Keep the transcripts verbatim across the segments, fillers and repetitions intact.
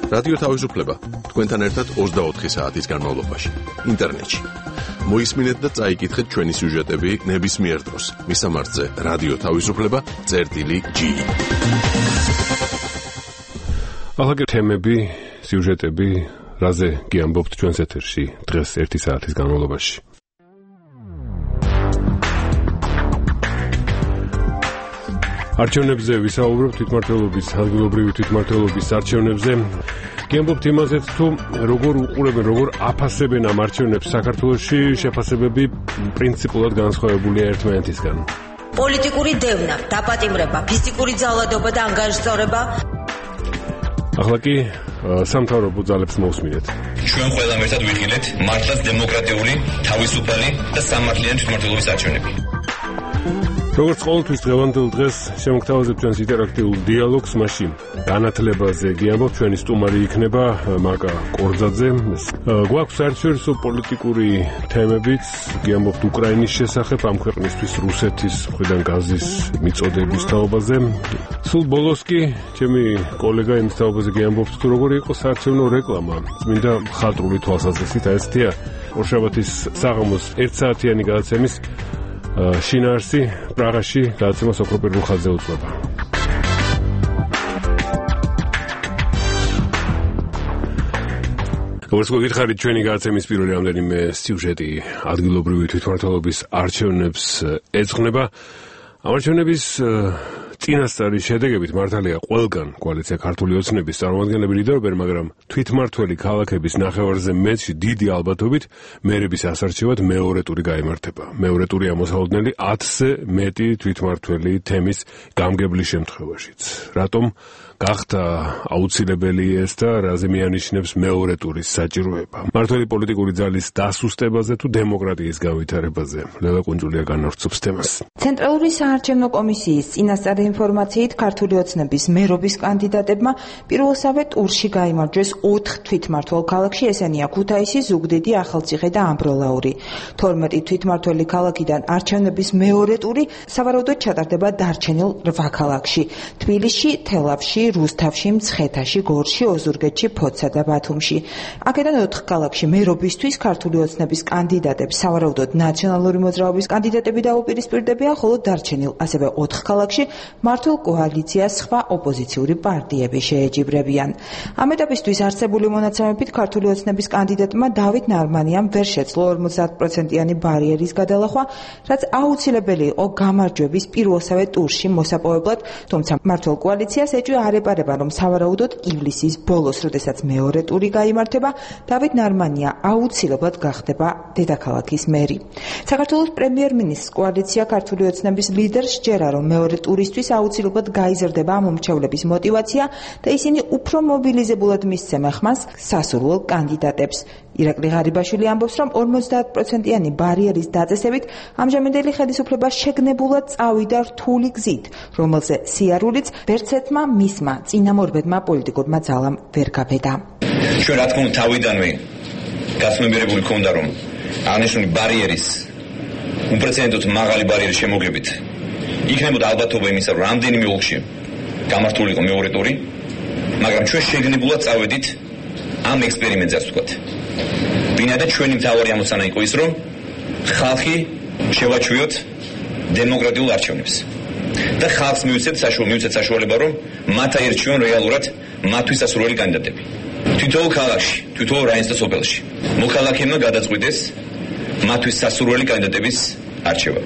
რადიო თავისუფლება თქვენთან ერთად ოცდაოთხი საათის განმავლობაში ინტერნეტში. მოისმინეთ და წაიკითხეთ ჩვენი სიუჟეტები ნებისმიერ დროს. მისამართზე რადიო თავისუფლება წერტილი ჯი. ახალ თემები, სიუჟეტები, რაზე გიამბობთ ჩვენს ეთერში დღეს ერთი საათის განმავლობაში. არჩევნებზე ვისაუბრობთ, თვითმმართველობის, ადგილობრივი თვითმმართველობის არჩევნებზე. გიამბობთ იმაზეც, თუ როგორ უყურებენ, როგორ აფასებენ ამ არჩევნებს საქართველოში, შეფასებები პრინციპულად განსხვავებულია ერთმანეთისგან. პოლიტიკური დევნა, დაპატიმრება, ფიზიკური ძალადობა და ანგარიშწორება. ახლა კი სამთავრობო ძალებს მოусმინეთ. ჩვენ ყველამ ერთად ვიხილეთ მართლაც დემოკრატიული, თავისუფალი და სამართლიანი თვითმმართველობის არჩევნები. როგორც ყოველთვის დღევანდელ დღეს შემოგთავაზებთ ჩვენს ინტერაქტიულ დიალოგს, მასში განათლებაზე გიამბობთ, ჩვენი სტუმარი იქნება მაკა კორძაძე. გვაქვს საერთაშორისო პოლიტიკური თემებიც, გიამბობთ უკრაინის შესახებ, ამ ქვეყნისთვის რუსეთის მხრიდან გაზის მიწოდების თაობაზე. სულ ბოლოს კი ჩემი კოლეგა იმის თაობაზე გიამბობთ, თუ როგორი იყო საარჩევნო რეკლამა წმინდა მხატვრული თვალსაზრისით, ესეთია ორშაბათის საღამოს ერთსაათიანი გადაცემის შინაარსი პრაღაში გადაცემა სოფროპირულ ხაზზე უწყვება. როგორც გითხარით, ჩვენი გადაცემის პირველი რამდენიმე სიუჟეტი ადგილობრივი თვითმმართველობის არჩევნებს ეძღვნება. ამ არჩევნების წინასწარი შედეგებით მართალია ყველგან კოალიცია ქართული ოცნების წარმომადგენლები ლიდერობენ, მაგრამ თვითმმართველი ქალაქების ნახევარზე მეტში დიდი ალბათობით მერების ასარჩევად მეორე ტური გაიმართება. მეორე ტური ამოსაოდნელი ათზე მეტი თვითმმართველი თემის გამგებლის შემთხვევაშიც. რატომ გახდა აუცილებელი ეს და რაზე მიანიშნებს მეორე ტურის საჭიროება? მმართველი პოლიტიკური ძალის დასუსტებაზე თუ დემოკრატიის განვითარებაზე? ლელა კუნძულია განავრცობს თემას. ცენტრალური საარჩევნო კომისიის წინასწარი ინფორმაციით ქართული ოცნების მერობის კანდიდატებმა პირველსავე ტურში გაიმარჯვეს ოთხ თვითმმართველ ქალაქში, ესენია ქუთაისი, ზუგდიდი, ახალციხე და ამბროლაური. თორმეტი თვითმმართველი ქალაქიდან არჩევნების მეორე ტური სავარაუდოდ ჩატარდება დარჩენილ რვა ქალაქში: თბილისში, თელავში, რუსთავში, მცხეთაში, გორში, ოზურგეთში, ფოთსა და ბათუმში. აქედან ოთხ ქალაქში მერობისთვის ქართული ოცნების კანდიდატებს სავარაუდოდ ნაციონალური მოძრაობის კანდიდატები დაუპირისპირდებიან, ხოლო დარჩენილ ასევე ოთხ ქალაქში მართულ კოალიციას სხვა ოპოზიციური პარტიები შეეჯიბრებიან. ამ ეტაპისთვის არსებული მონაცემებით ქართული ოცნების კანდიდატმა დავით ნარმანიამ ვერ შეძლო ორმოცდაათ პროცენტიანი ბარიერის გადალახვა, რაც აუცილებელი იყო გამარჯვების პირველსავე ტურში მოსაპოვებლად, თუმცა მართულ კოალიციას ეჭვი არ ეპარება, რომ სავარაუდოდ ივლისის ბოლოს, როდესაც მეორე ტური გაიმართება, დავით ნარმანია აუცილებლად გახდება დედაქალაქის მერი. საქართველოს პრემიერ-მინისტრს კოალიცია ქართული ოცნების ლიდერს სჯერა, რომ მეორე ტურისთვის აუცილებლად გაიზრდება მომრჩევლების მოტივაცია და ისინი უფრო მობილიზებულად მისცემენ ხმას სასურველ კანდიდატებს. ირაკლი ღარიბაშვილი ამბობს, რომ ორმოცდაათ პროცენტიანი ბარიერის დაწესებით ამჟამინდელი ხელისუფლება შეგნებულად წავიდა რთული გზით, რომელზე სიარულიც ვერცერთმა მისმა წინამორბედმა პოლიტიკურმა ძალამ ვერ გაბედა. ჩვენ რა თქმა უნდა თავიდანვე გასმებერებული ქონდა, რომ აღნიშნული ბარიერის უპრეცედენტოდ მაღალი ბარიერის შემოგებით იქნებოდა ალბათობა იმისა, რომ რამდენიმე ოლქში გამართულიყო მეორე ტური, მაგრამ ჩვენ შეგნებულად წავედით ამ ექსპერიმენტზე, ასე ვთქვათ. ბინადარ ჩვენი მთავარი ამოცანა იყო ის, რომ ხალხი შევაჩვიოთ დემოკრატიულ არჩევნებს და ხალხს მივუცეთ საშუალება, რომ მათ აერჩიონ რეალურად მათთვის სასურველი კანდიდატები. თითოეულ ქალაქში, თითოეულ რაიონსა და სოფელში მოქალაქეებმა გადაწყვიტეს მათთვის სასურველი კანდიდატების არჩევა.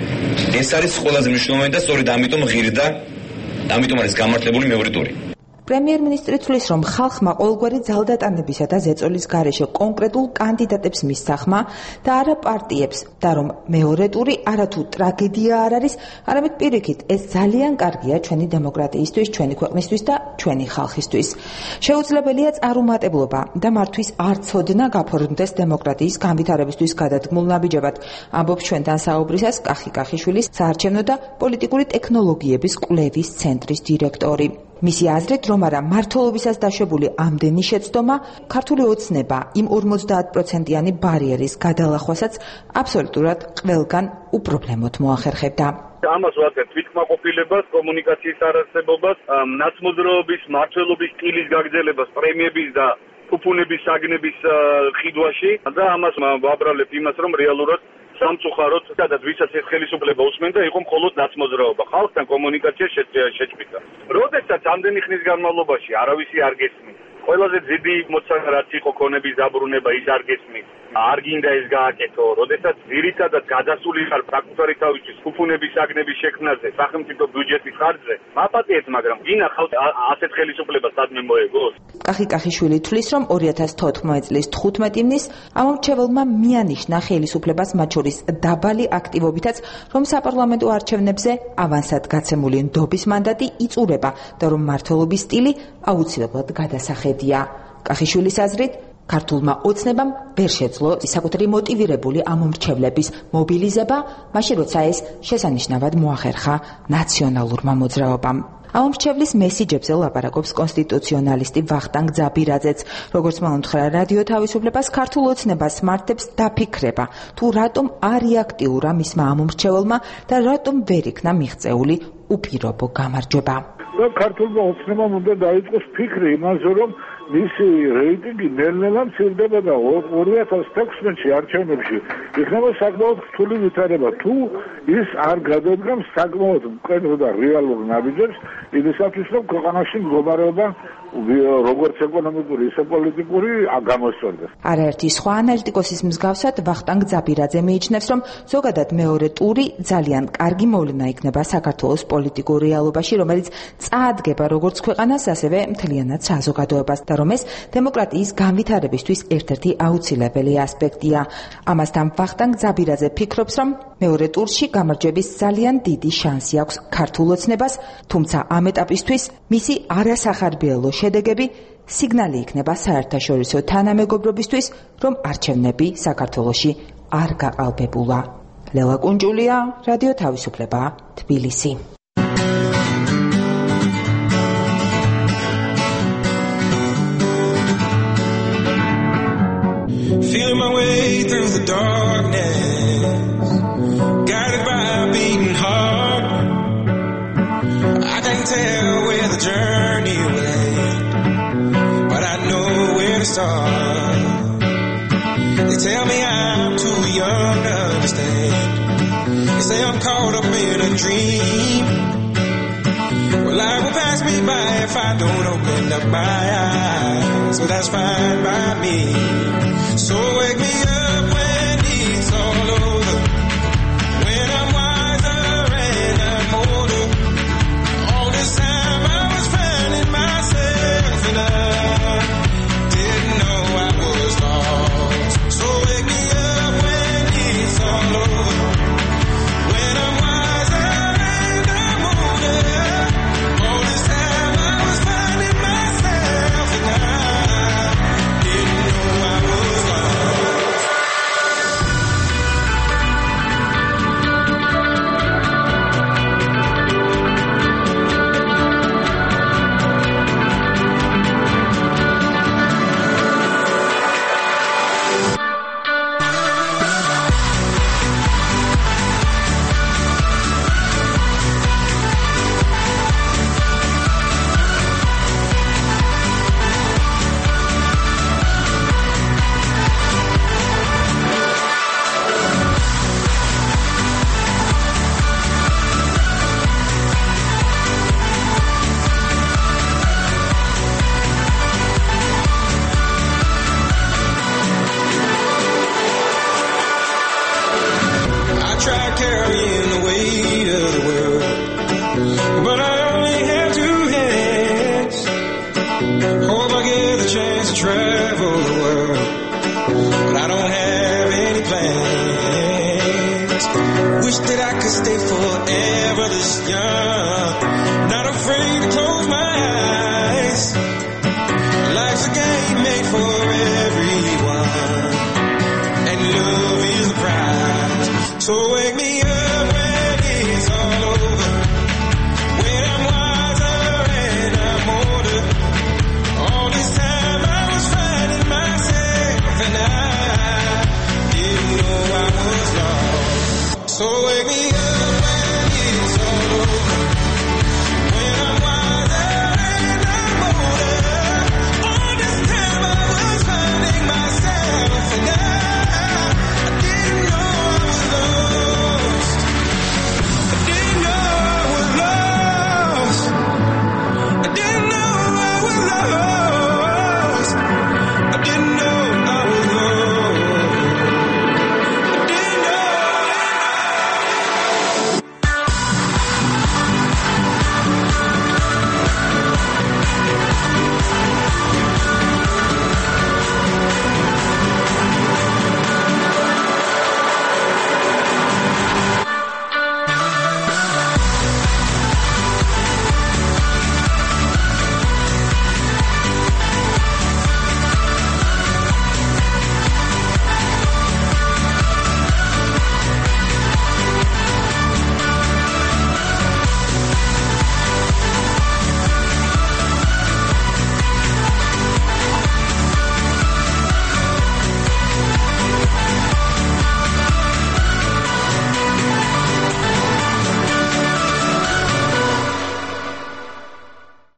ეს არის ყველაზე მნიშვნელოვანი და სწორედ ამიტომ ღირდა, ამიტომ არის გამართლებული მეორე ტური. პრემიერ-მინისტრი თვლის, რომ ხალხმა ყოველგვარი ძალდატანებისა და ზეწოლის გარეშე კონკრეტულ კანდიდატებს მისცახმა და არა პარტიებს, და რომ მეორე ტური არათუ ტრაგედია არ არის, არამედ პირიქით, ეს ძალიან კარგია ჩვენი დემოკრატიისთვის, ჩვენი ქვეყნისთვის და ჩვენი ხალხისთვის. შეუძლებელია წარუმატებლობა და მართვის არ ცოდნა გაფორმდეს დემოკრატიის განვითარებისთვის გადადგმულ ნაბიჯებად, ამბობს ჩვენთან საუბრისას კახი კახიშვილის საარჩევნო და პოლიტიკური ტექნოლოგიების კვლევის ცენტრის დირექტორი. მისი აზრით, რომ არა მმართველობისას დაშვებული ამდენი შეცდომა ქართული ოცნება იმ ორმოცდაათ პროცენტიანი ბარიერის გადალახვასაც აბსოლუტურად ყველგან უპრობლემოდ მოახერხებდა. ამას ვაკეთებ თვითკმაყოფილებას, კომუნიკაციის არარსებობას, ნაცმოძრაობის, მმართველობის სტილის გაგრძელებას, პრემიების და ფუფუნების საგნების ყიდვაში და ამას ვაბრალებ იმას, რომ რეალურად სამწუხაროდ სადაც ვისაც ეს ხელისუფლება უსმენდა, იყო მხოლოდ ნაცმოძრაობა. ხალხთან კომუნიკაცია შეჭრიდა. როდესაც ამდენი ხნის განმავლობაში არავისი არ გესმის, ყველაზე ძიდი მოცანა რაც იყო ქონების დაბრუნება, ის არ გესმის. არ გინდა ეს გააკეთო, როდესაც ძირითადად გადასული ხარ საკუთარი თავისთვის ფუფუნების საგნების შექმნაზე, სახელმწიფო ბიუჯეტის ხარჯზე, მაპატიეთ, მაგრამ გინა ხალხი ასეთ ხელისუფლებას სადმე მოეგოს. კახი კახიშვილი თვლის, რომ ორი ათას თოთხმეტი წლის თხუთმეტი ივნის ამომრჩეველმა მიანიშნა ხელისუფლებას მათ შორის დაბალი აქტივობითაც, რომ საპარლამენტო არჩევნებზე ავანსად გაცემული ნდობის მანდატი იწურება და რომ მმართველობის სტილი აუცილებლად გადასახედია. კახიშვილის აზრით, ქართულმა ოცნებამ ვერ შეძლო საკუთარი მოტივირებული ამომრჩევლების მობილიზება, მაშინ როცა ეს შესანიშნავად მოახერხა ნაციონალურმა მოძრაობამ. ამომრჩევლის მესიჯებზე ლაპარაკობს კონსტიტუციონალისტი ვახტანგ ძაბირაძეც, როგორც მან უთხრა რადიო თავისუფლებას, ქართულ ოცნებას მართებს დაფიქრება, თუ რატომ არის აქტიურა მისმა ამომრჩეველმა და რატომ ვერ იქნა მიღწეული უპირობო გამარჯვება. ქართულმა ოცნებამ უნდა დაიწყოს ფიქრი იმაზე, რომ მისი რეიტინგი ნელ-ნელა მცირდება და ორი ათას თექვსმეტში არჩევნებში იქნება საკმაოდ რთული ვითარება. თუ ის არ გადადგამს საკმაოდ მკვეთრ და რეალურ ნაბიჯებს იმისათვის, რომ ქვეყანაში მდგომარეობა როგორც ეკონომიკური, ისე პოლიტიკური გამოსწორდეს. არაერთი სხვა ანალიტიკოსის მსგავსად ვახტანგ ძაბირაძე მიიჩნევს, რომ ზოგადად მეორე ტური ძალიან კარგი მოვლენა იქნება საქართველოს პოლიტიკურ რეალობაში, რომელიც წაადგება როგორც ქვეყანას, ასევე მთლიანად საზოგადოებას და რომ ეს დემოკრატიის განვითარებისთვის ერთ-ერთი აუცილებელი ასპექტია. ამასთან ვახტანგ ძაბირაძე ფიქრობს, რომ მეორე ტურში გამარჯვების ძალიან დიდი შანსი აქვს ქართულ ოცნებას, თუმცა ამ ეტაპისთვის მისი არასახარბიელო შედეგები სიგნალი იქნება საერთაშორისო თანამეგობრობისთვის, რომ არჩევნები საქართველოში არ გაყალბებულა. ლელა კუნჯულია, რადიო თავისუფლება, თბილისი. Feeling my way through the darkness, guided by a beating heart. I can't tell where the journey will end, but I know where to start. They tell me I'm too young to understand. They say I'm caught up in a dream. Well, life will pass me by if I don't open up my eyes, so that's fine by me. So wake me up when it's all over, when I'm wiser and I'm older. All this time I was finding myself and I didn't know I was lost. So wake me up when it's all over, when I'm wiser and I'm older. All this time I was finding myself and I didn't know I was lost. I tried carrying the weight of the world, but I only have two hands. Hope I get the chance to travel the world, but I don't have any plans. Wish that I could stay forever this young, not afraid to close my eyes. Life's a game made for everyone, and love is the prize. So wake me up when it's all over, when I'm wiser and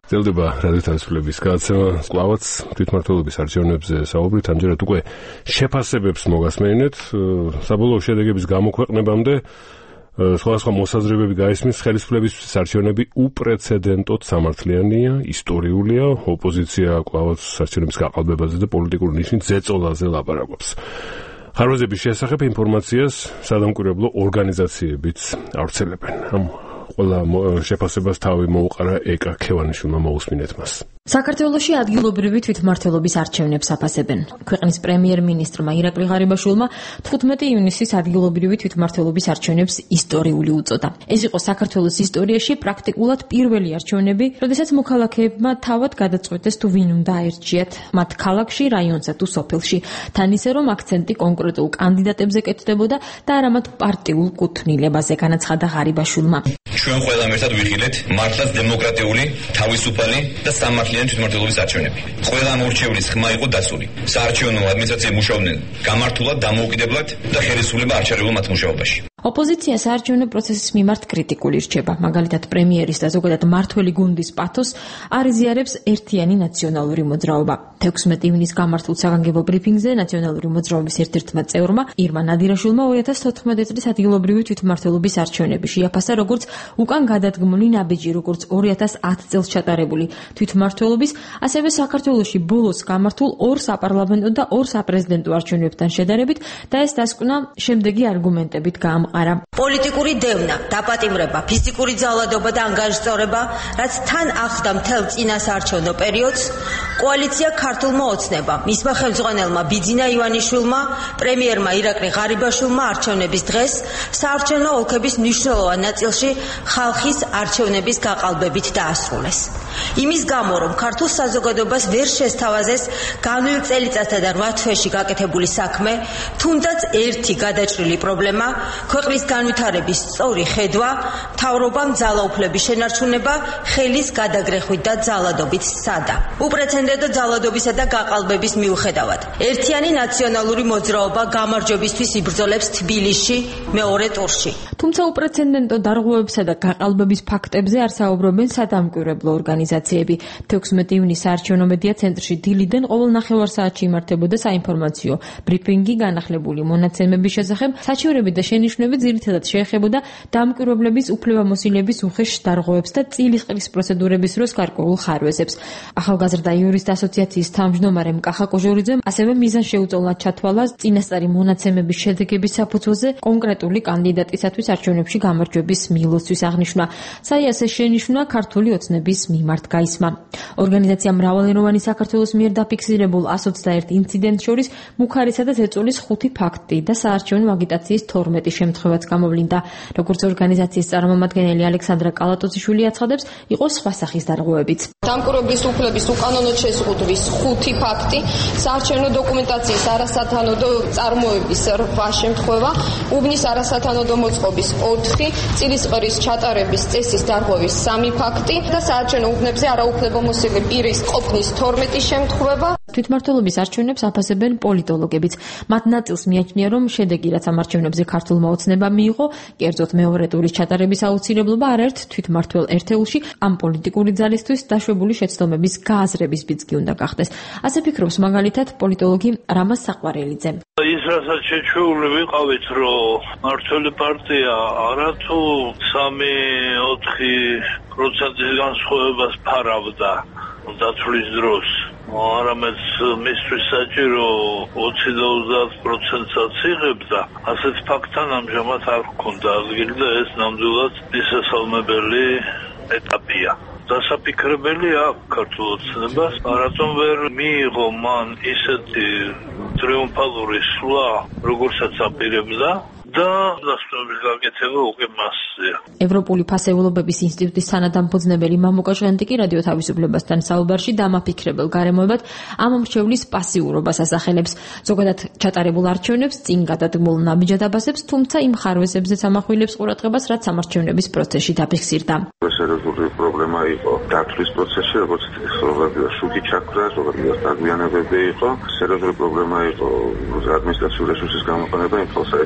გრძელდება რადიო თავისუფლების გადაცემა. კლავაც თვითმმართველობის არჩევნებზე საუბრით, ამჯერად უკვე შეფასებებს მოგასმენინეთ. საბოლოო შედეგების გამოქვეყნებამდე სხვადასხვა მოსაზრებები გაისმის, ხელისუფლებისთვის არჩევნები უპრეცედენტოდ სამართლიანია, ისტორიულია, ოპოზიცია კლავაც არჩევნების გაყალბებაზე და პოლიტიკურ ნიშნის ზეწოლაზე ლაპარაკობს. ხარვეზების შესახებ ინფორმაციას სადამკვირვებლო ორგანიზაციებიც ავრცელებენ. ამ ყველა შეფასებას თავი მოუყარა ეკა ქევანიშვილმა, მოусმინეთ მას. საქართველოში ადგილობრივი თვითმმართველობის არჩევნებს აფასებენ. ქვეყნის პრემიერ-მინისტრმა ირაკლი ღარიბაშვილმა თხუთმეტი ივნისის ადგილობრივი თვითმმართველობის არჩევნებს ისტორიული უწოდა. ეს იყო საქართველოს ისტორიაში პრაქტიკულად პირველი არჩევნები, როდესაც მოქალაქეებმა თავად გადაწყვეტეს თუ ვინ უნდა აერჩიათ მათ ქალაქში, რაიონსა თუ სოფელში. თან ისე რომ აქცენტი კონკრეტულ კანდიდატებზე კეთდებოდა და არა მათ პარტიულ კუთვნილებაზე, განაცხადა ღარიბაშვილმა. ჩვენ ყველამ ერთად ვიხილეთ მართლაც დემოკრატიული, თავისუფალი და სამართლიანი თვითმმართველობის არჩევნები. ყველა მორჩევლის ხმა იყო დასული. საარჩევნო ადმინისტრაციები მუშაობდნენ გამართულად, დამოუკიდებლად და ხელისუფლება არ ჩარევლა მათ მუშაობაში. ოპოზიცია საარჩევნო პროცესის მიმართ კრიტიკული რჩება. მაგალითად, პრემიერის და ზოგადად მართველი გუნდის პათოს არ იზიარებს ერთიანი ნაციონალური მოძრაობა. თექვსმეტი ივნის გამართულ საგანგებო ბრიფინგზე ნაციონალური მოძრაობის ერთ-ერთმა წევრმა ირმა ნადირაშვილმა ორი ათას თოთხმეტი წლის ადგილობრივი თვითმმართველობის არჩევნები შეაფასა როგორც უკან გადადგმული ნაბიჯი, როგორც ორი ათას ათი წელს ჩატარებული თვითმმართველობის, ასევე საქართველოში ბოლოს გამართულ ორ საპარლამენტო და ორ საპრეზიდენტო არჩევნებთან შედარებით და ეს დასკვნა შემდეგი არგუმენტებით გაამყარა. პოლიტიკური დევნა, დაპატიმრება, ფიზიკური ძალადობა და ანგარიშწორება, რაც თან ახლდა მთელ წინასაარჩევნო პერიოდს, კოალიცია ქართულმა ოცნება, მისმა ხელმძღვანელმა ბიძინა ივანიშვილმა, პრემიერმა ირაკლი ღარიბაშვილმა არჩევნების დღეს საარჩევნო ოლქების მნიშვნელოვან ნაწილში ხალხის არჩევნების გაყალბებით დაასრულეს. იმის გამო, რომ ქართულ საზოგადოებას ვერ შესთავაზეს განვლილ წელიწადსა და რვა თვეში გაკეთებული საქმე, თუნდაც ერთი გადაჭრილი პრობლემა, ქვეყნის განვითარების სწორი ხედვა, მთავრობამ ძალაუფლების შენარჩუნება, ხელის გადაგრეხვით და ძალადობით სცადა. უპრეცედენტო ძალადობისა და გაყალბების მიუხედავად, ერთიანი ნაციონალური მოძრაობა გამარჯვებისთვის იბრძოლებს თბილისში მეორე ტურში. თუმცა უპრეცედენტო დარღვევებსა და გაყალბების ფაქტებზე არ საუბრობენ სადამკვირვებლო ორგანიზაციები. თექვსმეტი ივნის საარჩევნო მედია ცენტრში დილიდან ყოველ ნახევარსაათში იმართებოდა საინფორმაციო ბრიფინგი განახლებული მონაცემების შესახებ. საჩივრები და შენიშვნები ძირითადად შეეხებოდა დამკვირვებლების უფლებამოსილების უხეშ დარღვევებს და წილისყრის პროცედურების დროს გარკვეულ ხარვეზებს. ახალგაზრდა იურისტ ასოციაციის თავმჯდომარე მკახა კოჟორიძემ ასევე მიზან შეუწოლა ჩათვალა წინასწარი მონაცემების შედეგების საფუძველზე კონკრეტული კანდიდატისათვის არჩევნებში გამარჯვების მილოსთვის აღნიშვნა. საიას ეს შენიშვნა ქართული ოცნების მიმართ გაისმა. ორგანიზაცია მრავალეროვანი საქართველოს მიერ დაფიქსირებულ ას ოცდაერთ ინციდენტს შორის მუქარისა და ზეწოლის ხუთი ფაქტი და საარჩევნო აგიტაციის თორმეტი შემთხვევაც გამოვლინდა. როგორც ორგანიზაციის წარმომადგენელი ალექსანდრა კალატოზიშვილი აცხადებს, იყო სხვა სახის დარღვევებიც. დამკვირვებლის უფლების უკანონოდ შეზღუდვის ხუთი ფაქტი, საარჩევნო დოკუმენტაციის არასათანადო წარმოების რვა შემთხვევა, უბნის არასათანადო მოწყობის ოთხი, წილისყრის ჩატარების წესის დარღვევის სამი ფაქტი და საარჩევნო უბნებზე არაუფლებამოსილი პირის ყოფნის თორმეტი შემთხვევა. თვითმმართველობის არჩევნებს აფასებენ პოლიტოლოგებიც. მათ ნაწილს მიაჩნია, რომ შედეგი, რაც ამ არჩევნებზე ქართულმა ოცნებამ მიიღო, კერძოდ მეორე ტურის ჩატარების აუცილებლობა არაერთ თვითმმართველ ერთეულში ამ პოლიტიკური ძალისთვის დაშვებული შეცდომების გააზრებისიც კი უნდა გახდეს. ასე ფიქრობს მაგალითად პოლიტოლოგი რამაზ საყვარელიძე. ის რასაც შეჩეული ვიყავით, რომ მართველი პარტია არათუ სამი ოთხი პროცენტის განსხვავებას ფარავდა დათვლის დროს. არამედ მისთვის საჭირო ოცი და ოცდაათ პროცენტსაც იღებდა. ასეთ ფაქტთან ამჟამად არ ჰქონდა ადგილი და ეს ნამდვილად მისასალმებელი ეტაპია. დასაფიქრებელი აქვს ქართულ ოცნებას, რატომ ვერ მიიღო მან ისეთი ტრიუმფალური სვლა, როგორცაც აპირებდა და დასწრების გაკეთება უკვე მასზეა. ევროპული ფასეულობების ინსტიტუტის თანადამფუძნებელი მამუკა ჟღენტი კი რადიო თავისუფლებასთან საუბარში დამაფიქრებელ გარემოებად ამ მრჩევლის პასიურობას ასახელებს. ზოგადად ჩატარებულ არჩევნებს წინ გადადგმულ ნაბიჯად აბასებს, თუმცა იმ ხარვეზებზეც ამახვილებს ყურადღებას, რაც სამარჩევნების პროცესში დაფიქსირდა. სერიოზული პრობლემა იყო დათვლის პროცესში, როგორც ზოგადად შუქი ჩაქრა, ზოგადად დაგვიანებები იყო. სერიოზული პრობლემა იყო ადმინისტრაციული რესურსის გამოყენება იმ ხალხსა, როდესაც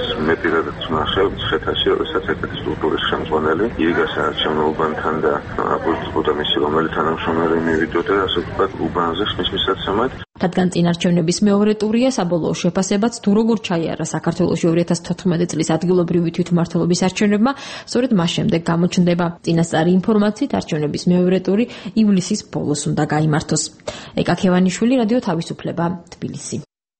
დროს მე პირადად ვნახე ხეთაში, როდესაც ერთ-ერთი სტრუქტურის ხელმძღვანელი იგას საარჩევნო უბანთან და აბსოლუტურად მისი რომელი თანამშრომელი მივიდოდა, ასე ვთქვათ, უბანზე ხმის მისაცემად. რადგან წინარჩევნების მეორე ტურია, საბოლოო შეფასებაც თუ როგორ ჩაიარა საქართველოში ორი ათას თოთხმეტი წლის ადგილობრივი თვითმმართველობის არჩევნებმა, სწორედ მას შემდეგ გამოჩნდება. წინასწარი ინფორმაციით არჩევნების მეორე ტური ივლისის ბოლოს უნდა გაიმართოს. ეკა ქევანიშვილი, რადიო თავისუფლება, თბილისი.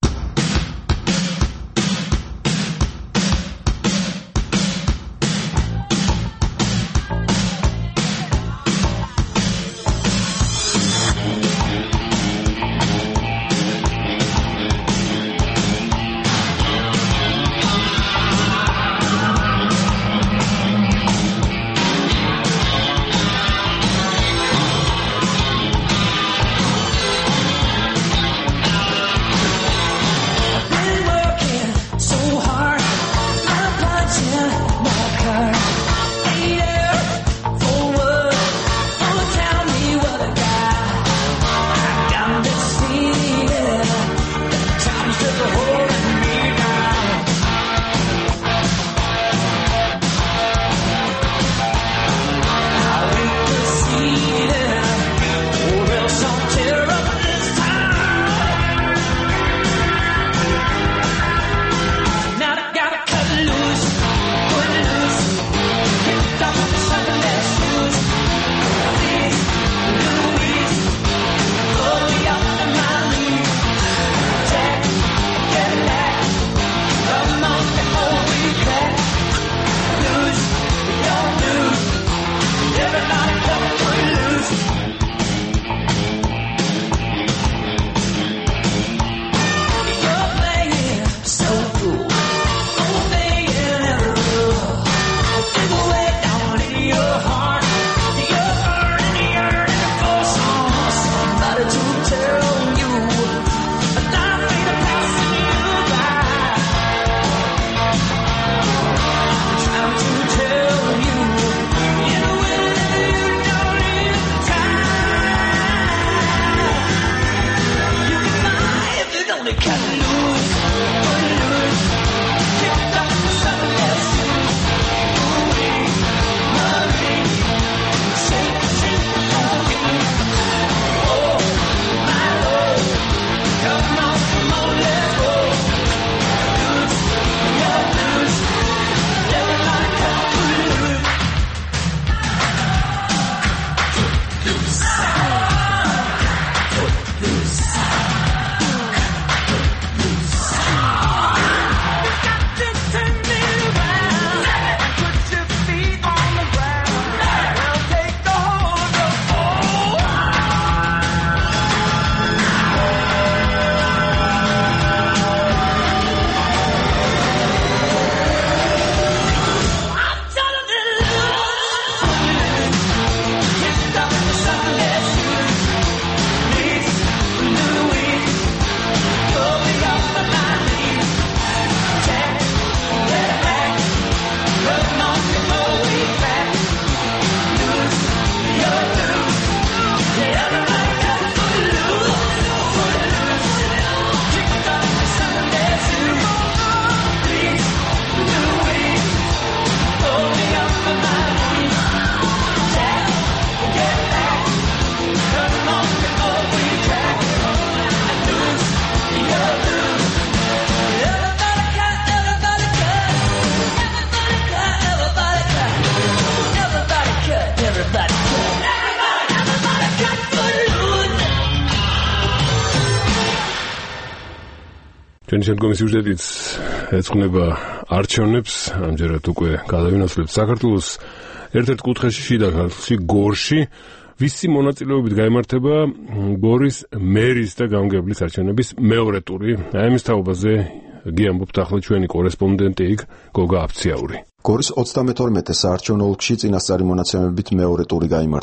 ჩვენი შემდგომი სიუჟეტიც ეძღვნება არჩევნებს, ამჯერად უკვე გადავინაცვლებთ საქართველოს ერთ-ერთ კუთხეში შიდა ქართლში, გორში, ვისი მონაწილეობით გაიმართება გორის მერის და გამგებლის არჩევნების მეორე ტური. აი ამის თაობაზე გიამბობთ ახლა ჩვენი კორესპონდენტი იქ, გოგა აფციაური. გორის ოცდამეთორმეტე საარჩევნო ოლქში წინასწარი მონაცემებით მეორე ტური გაიმართება.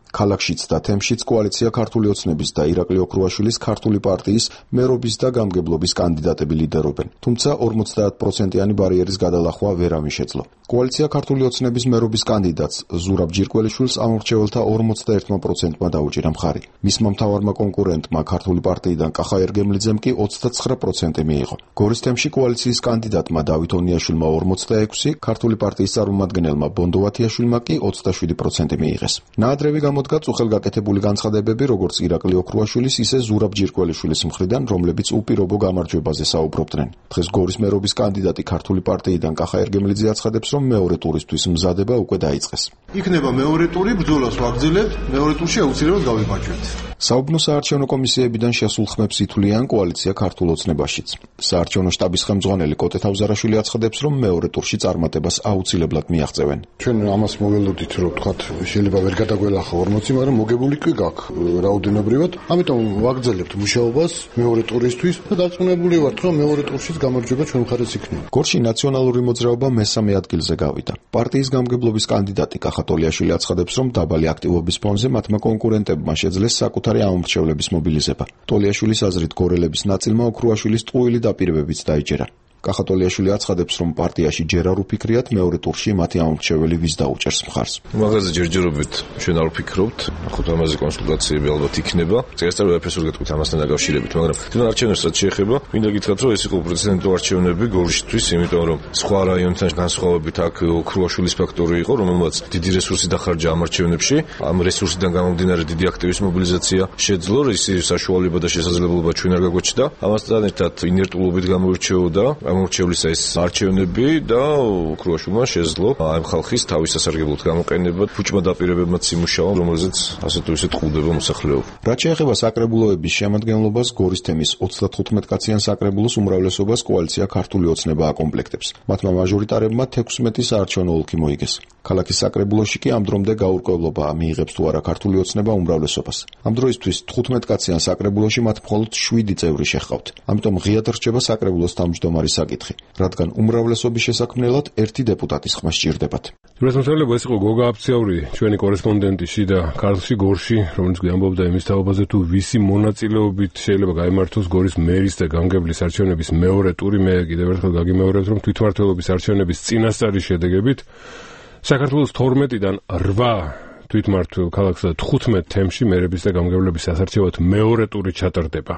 ქალაქშიც და თემშიც კოალიცია ქართული ოცნების და ირაკლი ოქრუაშვილის ქართული პარტიის მერობის და გამგებლობის კანდიდატები ლიდერობენ. თუმცა ორმოცდაათ პროცენტიანი ბარიერის გადალახვა ვერ ამიშეძლო. კოალიცია ქართული ოცნების მერობის კანდიდატს ზურაბ ჯირკველიშვილს ამორჩეველთა ორმოცდაერთმა პროცენტმა დაუჭირა მხარი. მისმა მთავარმა კონკურენტმა ქართული პარტიიდან კახა ერგემლიძემ კი ოცდაცხრა პროცენტი მიიღო. გორის თემში კოალიციის კანდიდატმა დავით ონიაშვილმა ორმოცდაექვსი, ქართული პარტიის წარმომადგენელმა ბონდო ვათიაშვილმა კი ოცდაშვიდი პროცენტი მიიღეს. ნაადრევი გამოდგა წუხელგაკეთებული განცხადებები როგორც ირაკლი ოქრუაშვილის, ისე ზურაბ ჯირკველიშვილის მხრიდან, რომლებიც უპირობო გამარჯვებაზე საუბრობდნენ. დღეს გორის მერობის კანდიდატი ქართული პარტიიდან კახა ერგემლიძე აცხადებს, რომ მეორე ტურისთვის მზადება უკვე დაიწყეს. იქნება მეორე ტური, ბრძოლას ვაგრძელებთ, მეორე ტურში აუცილებლად გავიმარჯვებთ. საუბნო საარჩევნო კომისიებიდან შესულ ხმებს ითვლიან კოალიცია ქართულ ოცნებაშიც. საარჩევნო შტაბის ხელმძღვანელი კოტე თავზარაშვილი აცხადებს, რომ მეორე ტურში წარმატებას აუცილებლად მიაღწევენ. ჩვენ ამას მოველოდით, რომ თქვათ, შეიძლება ვერ გადაგველახა ორმოცი, მაგრამ მოგებული კი გაქვს რაოდენობრივად, ამიტომ ვაგრძელებთ მუშაობას მეორე ტურისთვის და დარწმუნებული ვართ, რომ მეორე ტურშიც გამარჯვება ჩვენ მხარეს იქნება. გორში ნაციონალური მოძრაობა მესამე ადგილზე გავიდა. პარტიის გამგებლობის კანდიდატი კახა ტოლიაშვილი აცხადებს, რომ დაბალი აქტივობის ფონზე მათმა კონკურენტებმა შეძლეს საკუთარი ამომრჩევლების მობილიზება. ტოლიაშვილის აზრით გორელების ნაწილმა ოქრუაშვილის ტყუილი დაპირებებიც დაიჯერა. კახა ტოლიაშვილი აცხადებს, რომ პარტიაში ჯერ არ უფიქრიათ მეორე ტურში მათი ამომრჩეველი ვის დაუჭერს მხარს. მაგაზე ჯერჯერობით ჩვენ არ ვფიქრობთ, ახლა ამაზე კონსულტაციები ალბათ იქნება. წესწავლება ეფეს ვერ გეტყვით ამასთან დაკავშირებით, მაგრამ თვითონ არჩევნებსაც შეეხება, მინდა გითხრათ, რომ ეს იყო პრეცედენტო არჩევნები გორიშთვის, იმიტომ რომ სხვა რაიონთან განსხვავებით აქ ოქრუაშვილის ფაქტორი იყო, რომელმაც დიდი რესურსი დახარჯა ამ არჩევნებში. ამ რესურსიდან გამომდინარე დიდი აქტივის მობილიზაცია შეძლო, ისი საშუალება და შესაძლებლობა ჩვენ არ გაგვეჩნდა. ამასთან ერთად ინერტულობით გამოირჩეოდა ამორჩევლისა ეს არჩევნები და ოქრუაშვილმა შეძლო ამ ხალხის თავის სასარგებლოდ გამოყენება, ფუჭმა დაპირებებმაც იმუშავა, რომელზეც ასე თუ ისე ტყუდება მოსახლეობა. რაც შეეხება საკრებულოების შემადგენლობას, გორის თემის ოცდათხუთმეტ კაციან საკრებულოს უმრავლესობას კოალიცია ქართული ოცნება აკომპლექტებს. მათმა მაჟორიტარებმა თექვსმეტი საარჩევნო ოლქი მოიგეს. ქალაქის საკრებულოში კი ამ დრომდე გაურკვევლობა მიიღებს თუ არა ქართული ოცნება უმრავლესობას. ამ დროისთვის თხუთმეტ კაციან საკრებულოში მათ მხოლოდ შვიდი წევრი შეჰყავთ. ამიტომ ღიად რჩება საკრებულოს თავმჯდომარის საკითხი, რადგან უმრავლესობის შესაქმნელად ერთი დეპუტატის ხმა სჭირდებათ. რასამწავლებლო, ეს იყო გოგა აფციაური, ჩვენი კორესპონდენტი შიდა ქართლში გორში, რომელიც გვამბობდა იმის თაობაზე, თუ ვისი მონაწილეობით შეიძლება გაიმართოს გორის მერის და გამგებლის არჩევნების მეორე ტური. მე კიდევ ერთხელ გაგიმეორებთ, რომ თვითმმართველობის არჩევნების წინასწარი შედეგებით საქართველოს თორმეტიდან რვა თვითმმართველ ქალაქსა და თხუთმეტ თემში მერების და გამგებლების სასარჩევად მეორე ტური ჩატარდება.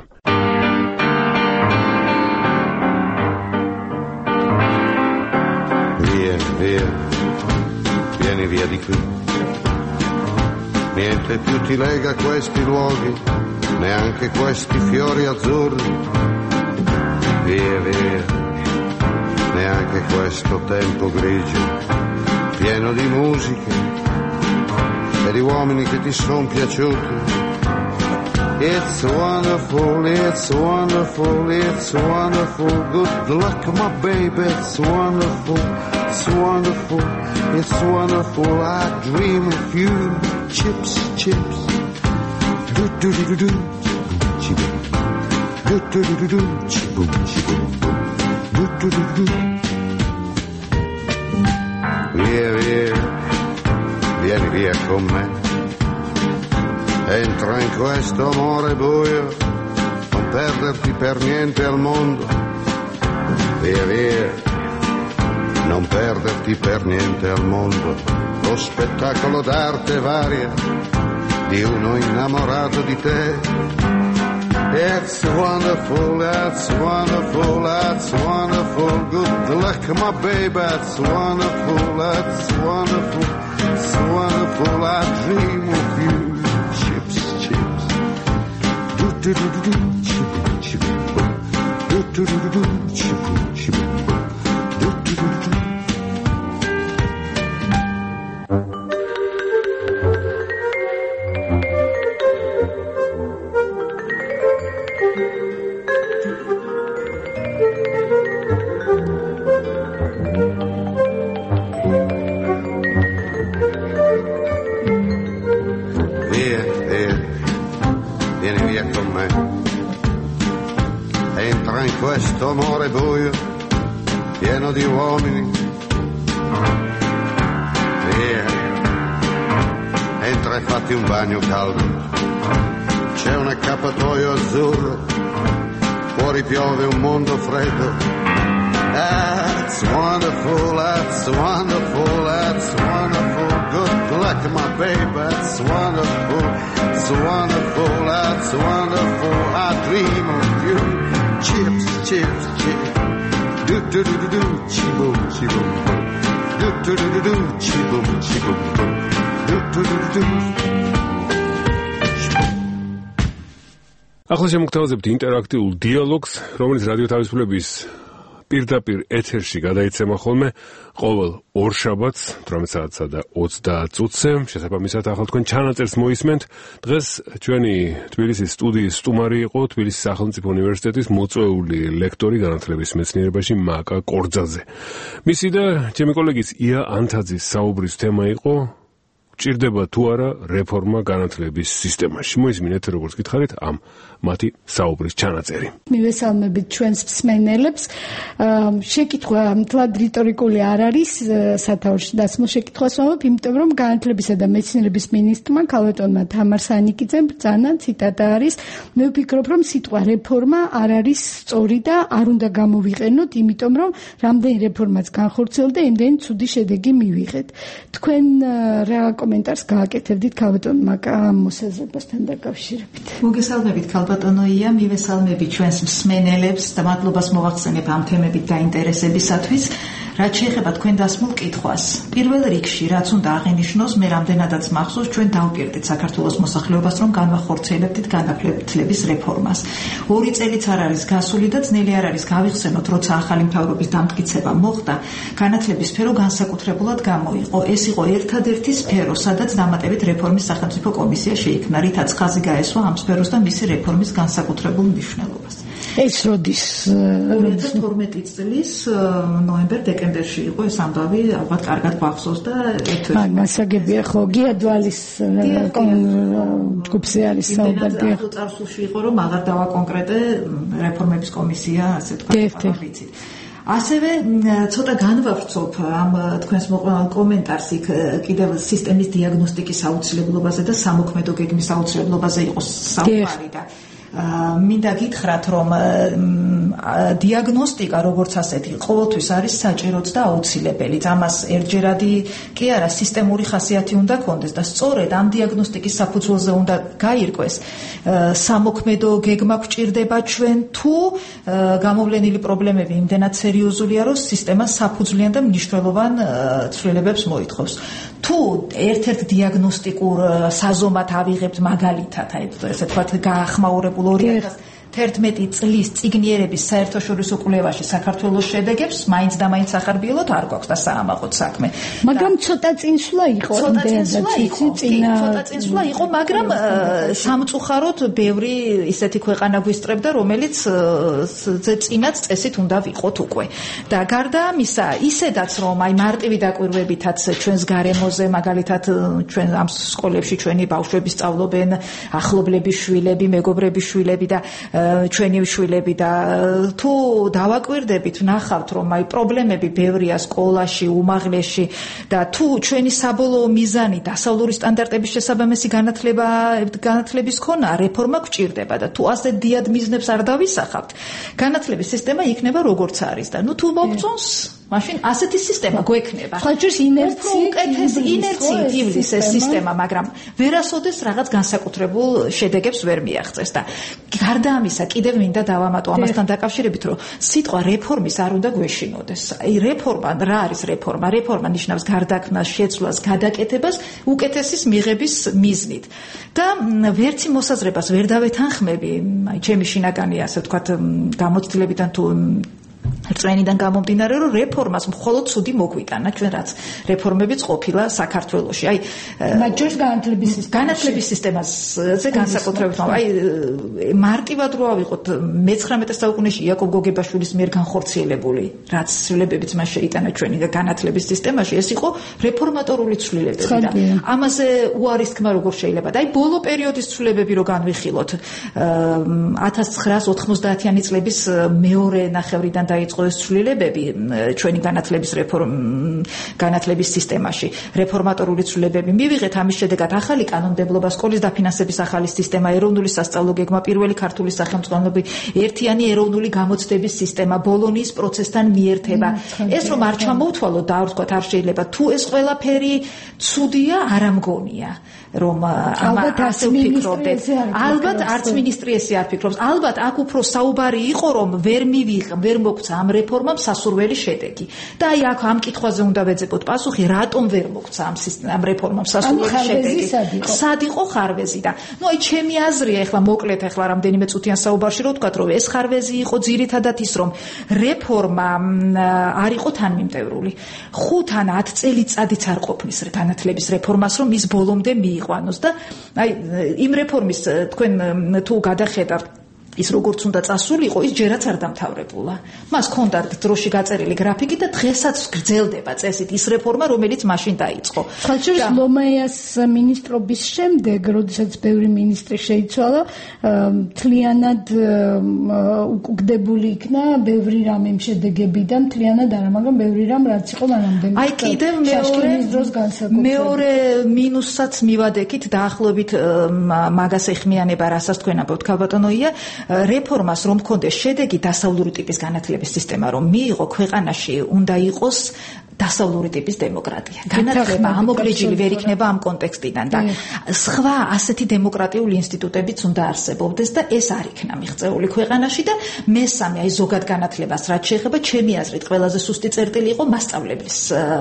Via, via, vieni via di qui. Niente più ti lega questi luoghi, neanche questi fiori azzurri. Via, via, neanche questo tempo grigio, pieno di musiche e di uomini che ti son piaciuti. It's wonderful, it's wonderful, it's wonderful. Good luck, my baby, it's wonderful, it's wonderful, it's wonderful. I dream of you. Chips, chips. Do do do do do. Chiboom. Do do do do do. Chiboom, chiboom. Do do do do. Via, via, vieni via con me. Entra in questo amore buio, non perderti per niente al mondo. Via, via, non perderti per niente al mondo. Lo spettacolo d'arte varia di uno innamorato di te. It's wonderful, it's wonderful, it's wonderful. Good luck, my baby, it's wonderful, it's wonderful, it's wonderful. I dream of you. Chips, chips. Do do do do do. Chip, chip. Do do do do do. Chip, chip. Do do do do. Questo amore buio, pieno di uomini. Via, mentre fate un bagno caldo. C'è un accappatoio azzurro, fuori piove un mondo freddo. That's wonderful, that's wonderful, that's wonderful. Good luck, my baby, that's wonderful, that's wonderful, that's wonderful. I dream of you. Chips, chips, chips. Do do do do do, chi-boom, chi-boom, boom. Do do do do do, chi-boom, chi-boom, boom. Do do do do do. ახლა შემოგთავაზებთ ინტერაქტიულ დიალოგს, რომელიც რადიო თავისუფლების პირდაპირ ეთერში გადაიცემა ხოლმე ყოველ ორშაბათს ათორმეტ საათსა და ოცდაათ წუთზე. შესაბამისად, ახლა თქვენ ჩანაწერს მოისმენთ. დღეს ჩვენი თბილისის სტუდიის სტუმარი იყო თბილისის სახელმწიფო უნივერსიტეტის მოწვეული ლექტორი განათლების მეცნიერებაში მაკა კორძაძე. მისი და ჩემი კოლეგის ია ანთაძის საუბრის თემა იყო ჭირდება თუ არა რეფორმა განათლების სისტემაში. მოისმინეთ, როგორც გითხარით, ამ მათი საუბრის ჩანაწერი. მივესალმებით ჩვენს მსმენელებს. შეკითხვა მთლად რიტორიკული არ არის, სათავეში დასმულ შეკითხვას ვამბობ, იმიტომ რომ განათლებისა და მეცნიერების მინისტრმა ქალბატონმა თამარ სანიკიძემ ბრძანა, ციტატა არის: მე ვფიქრობ, რომ სიტყვა რეფორმა არ არის სწორი და არ უნდა გამოვიყენოთ, იმიტომ რომ რამდენი რეფორმაც განხორციელდა, იმდენი ცუდი შედეგი მივიღეთ. თქვენ რა კომენტარს გააკეთებდით ქალბატონ მაკა მოსაზრებასთან დაკავშირებით? მოგესალმებით ქალბატონო ია, მივესალმები ჩვენს მსმენელებს და მადლობას მოვახსენებ ამ თემებით დაინტერესებისათვის. რაც შეეხება თქვენ დასმულ კითხვას, პირველ რიგში რაც უნდა აღინიშნოს, მე რამდენადაც მახსოვს, ჩვენ დავუპირდით საქართველოს მოსახლეობას, რომ განვახორციელებდით განათლების რეფორმას. ორი წელიც არ არის გასული და ძნელი არ არის გავიხსენოთ, როცა ახალი მთავრობის დამტკიცება მოხდა, განათლების სფერო განსაკუთრებულად გამოიყო. ეს იყო ერთადერთი სფერო, სადაც დამატებით რეფორმის სახელმწიფო კომისია შეიქმნა, რითაც ხაზი გაესვა ამ სფეროს და მისი რეფორმის განსაკუთრებულ მნიშვნელობას. ეს როდის ორი ათას თორმეტი წლის ნოემბერ-დეკემბერში იყო ეს ამბავი, ალბათ კარგად გვახსოვს და ერთ მასაგებია ხო გიადვალის ჯგუფზე არის საუბარი. ახლა წარსულში იყო რომ აღარ დავაკონკრეტე რეფორმების კომისია, ასე თქვა, ვიცით. ასევე ცოტა განვავრცობ ამ თქვენს კომენტარს იქ კიდევ სისტემის დიაგნოსტიკის აუცილებლობაზე და სამოქმედო გეგმის აუცილებლობაზე იყო საუბარი და მინდა გითხრათ, რომ დიაგნოსტიკა როგორც ასეთი ყოველთვის არის საჭიროც და აუცილებელიც. ამას ერთჯერადი კი არა, სისტემური ხასიათი უნდა ქონდეს და სწორედ ამ დიაგნოსტიკის საფუძველზე უნდა გაირკვეს სამოქმედო გეგმა გვჭირდება ჩვენ თუ გამოვლენილი პრობლემები იმდენად სერიოზულია, რომ სისტემა საფუძვლიან და მნიშვნელოვან ცვლილებებს მოითხოვს. თუ ერთ-ერთ დიაგნოსტიკურ საზომად ავიღებთ მაგალითად, აი ესე ვთქვათ, გაახმაურებულ ორი ათას თერთმეტი წლის წიგნიერების საერთაშორისო კვლევაში საქართველოს შედეგებს მაინც და მაინც ახარბიელოთ არ გვაქვს და საამაყოდ საქმე. მაგრამ ცოტა წინსვლა იყო, ცოტა წინსვლა იყო, ცოტა წინსვლა იყო, მაგრამ სამწუხაროდ ბევრი ისეთი ქვეყანა გვისწრებდა, რომელიც წინაც წესით უნდა ვიყოთ უკვე. და გარდა ამისა, ისედაც რომ აი მარტივი დაკვირვებითაც ჩვენს გარემოზე, მაგალითად ჩვენ ამ სკოლებში ჩვენი ბავშვები სწავლობენ, ახლობლების შვილები, მეგობრების შვილები და ჩვენი შვილები და თუ დავაკვირდებით, ვნახავთ, რომ აი პრობლემები ბევრია სკოლაში, უმაღლესში და თუ ჩვენი საბოლოო მიზანი დასავლური სტანდარტების შესაბამისი განათლება, განათლების ქონა, რეფორმა გვჭირდება და თუ ასე დიად მიზნებს არ დავისახავთ, განათლების სისტემა იქნება როგორც არის და ნუ თუ მოგწონს მაშინ ასეთი სისტემა გვექნება. ხაჭის ინერცია, უკეთესი ინერციით ივლის ეს სისტემა, მაგრამ ვერასოდეს რაღაც განსაკუთრებულ შედეგებს ვერ მიაღწევს და გარდა ამისა კიდევ მინდა დავამატო ამასთან დაკავშირებით, რომ სიტყვა რეფორმის არ უნდა გვეშინოდეს. აი რეფორმა რა არის რეფორმა? რეფორმა ნიშნავს გარდაქმნას, შეცვლას, გადაკეთებას უკეთესის მიღების მიზნით. და ვერცი მოსაზრებას ვერ დავეთანხმები, აი ჩემი შინაგანი ასე ვთქვათ გამოცდილებიდან თუ რწმენიდან გამომდინარე, რომ რეფორმას მხოლოდ ცუდი მოგვიტანა ჩვენ რაც რეფორმებიც ყოფილა საქართველოში. აი მაჯორს განათლების სისტემაში. განათლების სისტემაზე განსაკუთრებით, აი მარტივად რო ავიღოთ მეცხრამეტე საუკუნეში იაკობ გოგებაშვილის მიერ განხორციელებული, რაც ცვლილებებიც მას შეიტანა ჩვენი განათლების სისტემაში, ეს იყო რეფორმატორული ცვლილებები და ამაზე უარის თქმა როგორ შეიძლება. და აი ბოლო პერიოდის ცვლილებები რო განვიხილოთ, ათას ცხრაას ოთხმოცდაათიანი წლების მეორე ნახევრიდან დაიწყო დაიწყო ეს ცვლილებები ჩვენი განათლების რეფორმ განათლების სისტემაში, რეფორმატორული ცვლილებები მივიღეთ, ამის შედეგად ახალი კანონმდებლობა, სკოლის დაფინანსების ახალი სისტემა, ეროვნული სასწავლო გეგმა, პირველი ქართული სახელმძღვანელოები, ერთიანი ეროვნული გამოცდების სისტემა, ბოლონიის პროცესთან მიერთება. ეს რომ არ ჩამოუთვალოთ და არ ვთქვათ არ შეიძლება, თუ ეს ყველაფერი ცუდია, არ ამგონია. რომ ალბათ ასე ვფიქრობდეთ. ალბათ არც მინისტრი ესე არ ფიქრობს. ალბათ აქ უფრო საუბარი იყო რომ ვერ მივიღ, ვერ მოგცა ამ რეფორმამ სასურველი შედეგი. და აი აქ ამ კითხვაზე უნდა ვეძებოთ პასუხი, რატომ ვერ მოგცა ამ ამ რეფორმამ სასურველი შედეგი? სად იყო ხარვეზი და ნუ აი ჩემი აზრია, ეხლა მოკლედ ეხლა რამდენიმე წუთიან საუბარში რო ვთქვათ, რომ ეს ხარვეზი იყო ძირითადად ის, რომ რეფორმა არ იყო თანმიმდევრული. ხუთ ან ათ წელიწადიც არ ყოფნის განათლების რეფორმას, რომ ის ბოლომდე მიიყვანოს და აი იმ რეფორმის თქვენ თუ გადახედავთ ის როგორც უნდა წასულიყო, ის ჯერაც არ დამთავრებულა. მას ჰქონდა დროში გაწერილი გრაფიკი და დღესაც გრძელდება წესით ის რეფორმა, რომელიც მაშინ დაიწყო. ხალხის ლომაიას მინისტრობის შემდეგ, როდესაც ბევრი მინისტრი შეიცვალა, მთლიანად უკდებული იქნა ბევრი რამე შედეგებიდან, მთლიანად არა, მაგრამ ბევრი რამ რაც იყო მანამდე. აი კიდევ მეორე დროს განსაკუთრებით. მეორე მინუსსაც მივადექით დაახლოებით მაგას ეხმიანება, რასაც თქვენ ამბობთ, ქალბატონოია. რეფორმას რომ მქონდეს შედეგი დასავლური ტიპის განათლების სისტემა რომ მიიღო ქვეყანაში უნდა იყოს დასავლური ტიპის დემოკრატია. განათლება ამოგრეჯილი ვერ იქნება ამ კონტექსტიდან და სხვა ასეთი დემოკრატიული ინსტიტუტებიც უნდა არსებობდეს და ეს არ იქნა მიღწეული ქვეყანაში და მესამე აი ზოგად განათლებას რაც შეეხება ჩემი აზრით ყველაზე სუსტი წერტილი იყო მასწავლებლის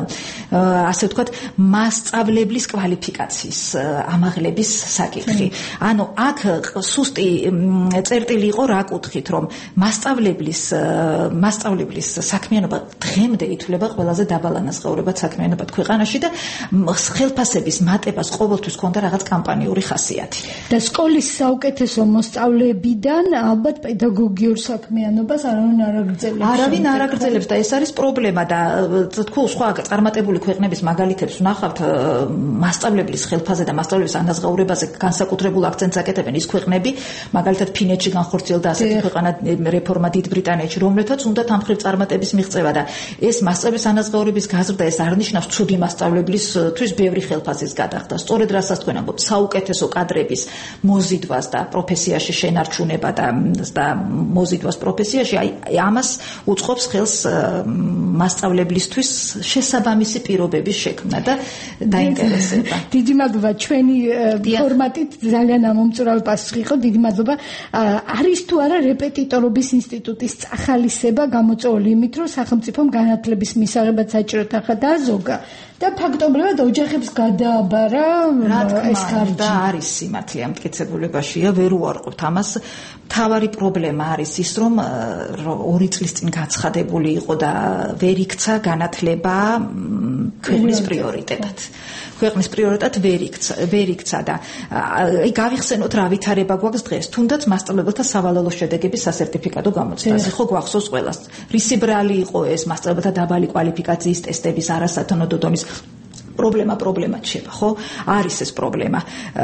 ასე ვთქვათ მასწავლებლის კვალიფიკაციის ამაღლების საკითხი. ანუ აქ სუსტი წერტილი იყო რა კუთხით რომ მასწავლებლის მასწავლებლის საქმიანობა დღემდე ითვლება ყველაზე დაბალ ანაზღაურებად საქმიანობად ქვეყანაში და ხელფასების მატებას ყოველთვის ჰქონდა რაღაც კამპანიური ხასიათი. და სკოლის საუკეთესო მოსწავლებიდან ალბათ პედაგოგიურ საქმიანობას არავინ არ აგრძელებს. არავინ არ აგრძელებს და ეს არის პრობლემა და თქო სხვა წარმატებული ქვეყნების მაგალითებს ვნახავთ მასწავლებლის ხელფასზე და მასწავლებლის ანაზღაურებაზე განსაკუთრებულ აქცენტს აკეთებენ ის ქვეყნები, მაგალითად ფინეთში განხორციელდა ასეთი ქვეყანა რეფორმა დიდ ბრიტანეთში, რომლეთაც უნდა თანხმრივ წარმატების მიღწევა და ეს მასწავლებლის ანაზღაურების გაზრდა ეს არ ნიშნავს ცუდი მასწავლებლისთვის ბევრი ხელფასის გადახდა. სწორედ რასაც თქვენ ამბობთ, საუკეთესო კადრების მოზიდვას და პროფესიაში შენარჩუნება და და მოზიდვას პროფესიაში, აი ამას უწყობს ხელს მასწავლებლისთვის შესაბამისი პირობების შექმნა და დაინტერესება. დიდი მადლობა ჩვენი ფორმატით ძალიან ამომწურავი პასუხი იყო. დიდი მადლობა. არის თუ არა რეპეტიტორობის ინსტიტუტის წახალისება გამოწვეული იმით, რომ სახელმწიფომ განათლების მისაღებად საჭიროდ ახლა დაზოგა და ფაქტობრივად ოჯახებს გადააბარა ეს ხარჯი და არის სიმართლე ამ მტკიცებულებაშია, ვერ უარყოფთ ამას. მთავარი პრობლემა არის ის, რომ ორი წლის წინ გაცხადებული იყო და ვერ იქცა განათლება ქვეყნის პრიორიტეტად. ქვეყნის პრიორიტეტად ვერ იქცა, ვერ იქცა და აი გავიხსენოთ რა ვითარება გვაქვს დღეს, თუნდაც მასწავლებელთა სავალალო შედეგების სასერტიფიკატო გამოცდაზე, ხო გვახსოვს ყველას. რისი ბრალი იყო ეს მასწავლებელთა დაბალი კვალიფიკაციის ტესტების არასათანადო დონის პრობლემა პრობლემად შევა, ხო? არის ეს პრობლემა.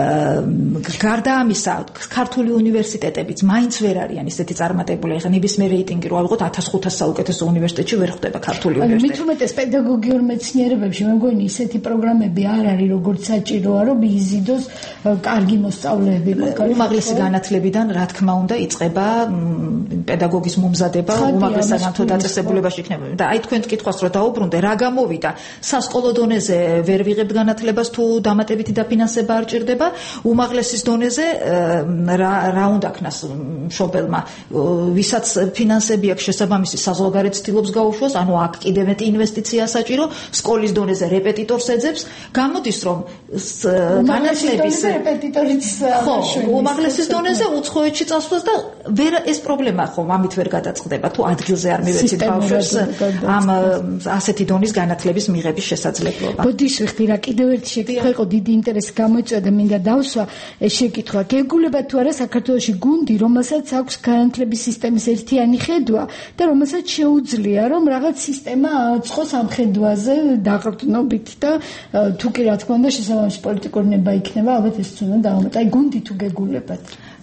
გარდა ამისა, ქართული უნივერსიტეტებიც მაინც ვერ არიან ისეთი წარმატებული. ეხლა ნებისმიერ რეიტინგი რო ავიღოთ ათას ხუთას საუკეთესო უნივერსიტეტში ვერ ხვდება ქართული უნივერსიტეტი. მით უმეტეს პედაგოგიურ მეცნიერებებში მე მგონი ისეთი პროგრამები არ არის, როგორც საჭიროა, რომ იზიდოს კარგი მოსწავლეები. უმაღლესი განათლებიდან, რა თქმა უნდა, იწყება პედაგოგის მომზადება, უმაღლეს საგანათლო დაწესებულებაში იქნება. და აი თქვენ კითხვას რო დაუბრუნდე, რა გამოვიდა? სასკოლო დონეზე ვერ ვიღებთ განათლებას თუ დამატებითი დაფინანსება არ ჭირდება, უმაღლესის დონეზე რა რა უნდა ქნას მშობელმა, ვისაც ფინანსები აქვს შესაბამისი საზღვარგარეთ ცდილობს გაუშვოს, ანუ აქ კიდევ მეტი ინვესტიცია საჭირო, სკოლის დონეზე რეპეტიტორს ეძებს, გამოდის რომ განათლების რეპეტიტორიც ხო, უმაღლესის დონეზე უცხოეთში წასვლას და ვერ ეს პრობლემა ხომ ამით ვერ გადაწყდება, თუ ადგილზე არ მივეცით ბავშვებს ამ ასეთი დონის განათლების მიღების შესაძლებლობა. ვიხდი რა კიდევ ერთი შეკითხვა იყო, დიდი ინტერესი გამოიწვია და მინდა დავსვა ეს შეკითხვა. გეგულება თუ არა საქართველოში გუნდი, რომელსაც აქვს განათლების სისტემის ერთიანი ხედვა და რომელსაც შეუძლია რომ რაღაც სისტემა აწყოს ამ ხედვაზე დაყრდნობით და თუ კი რა თქმა უნდა შესაბამისი პოლიტიკური ნება იქნება, ალბათ ეს უნდა დავამატო. აი გუნდი თუ გეგულებათ.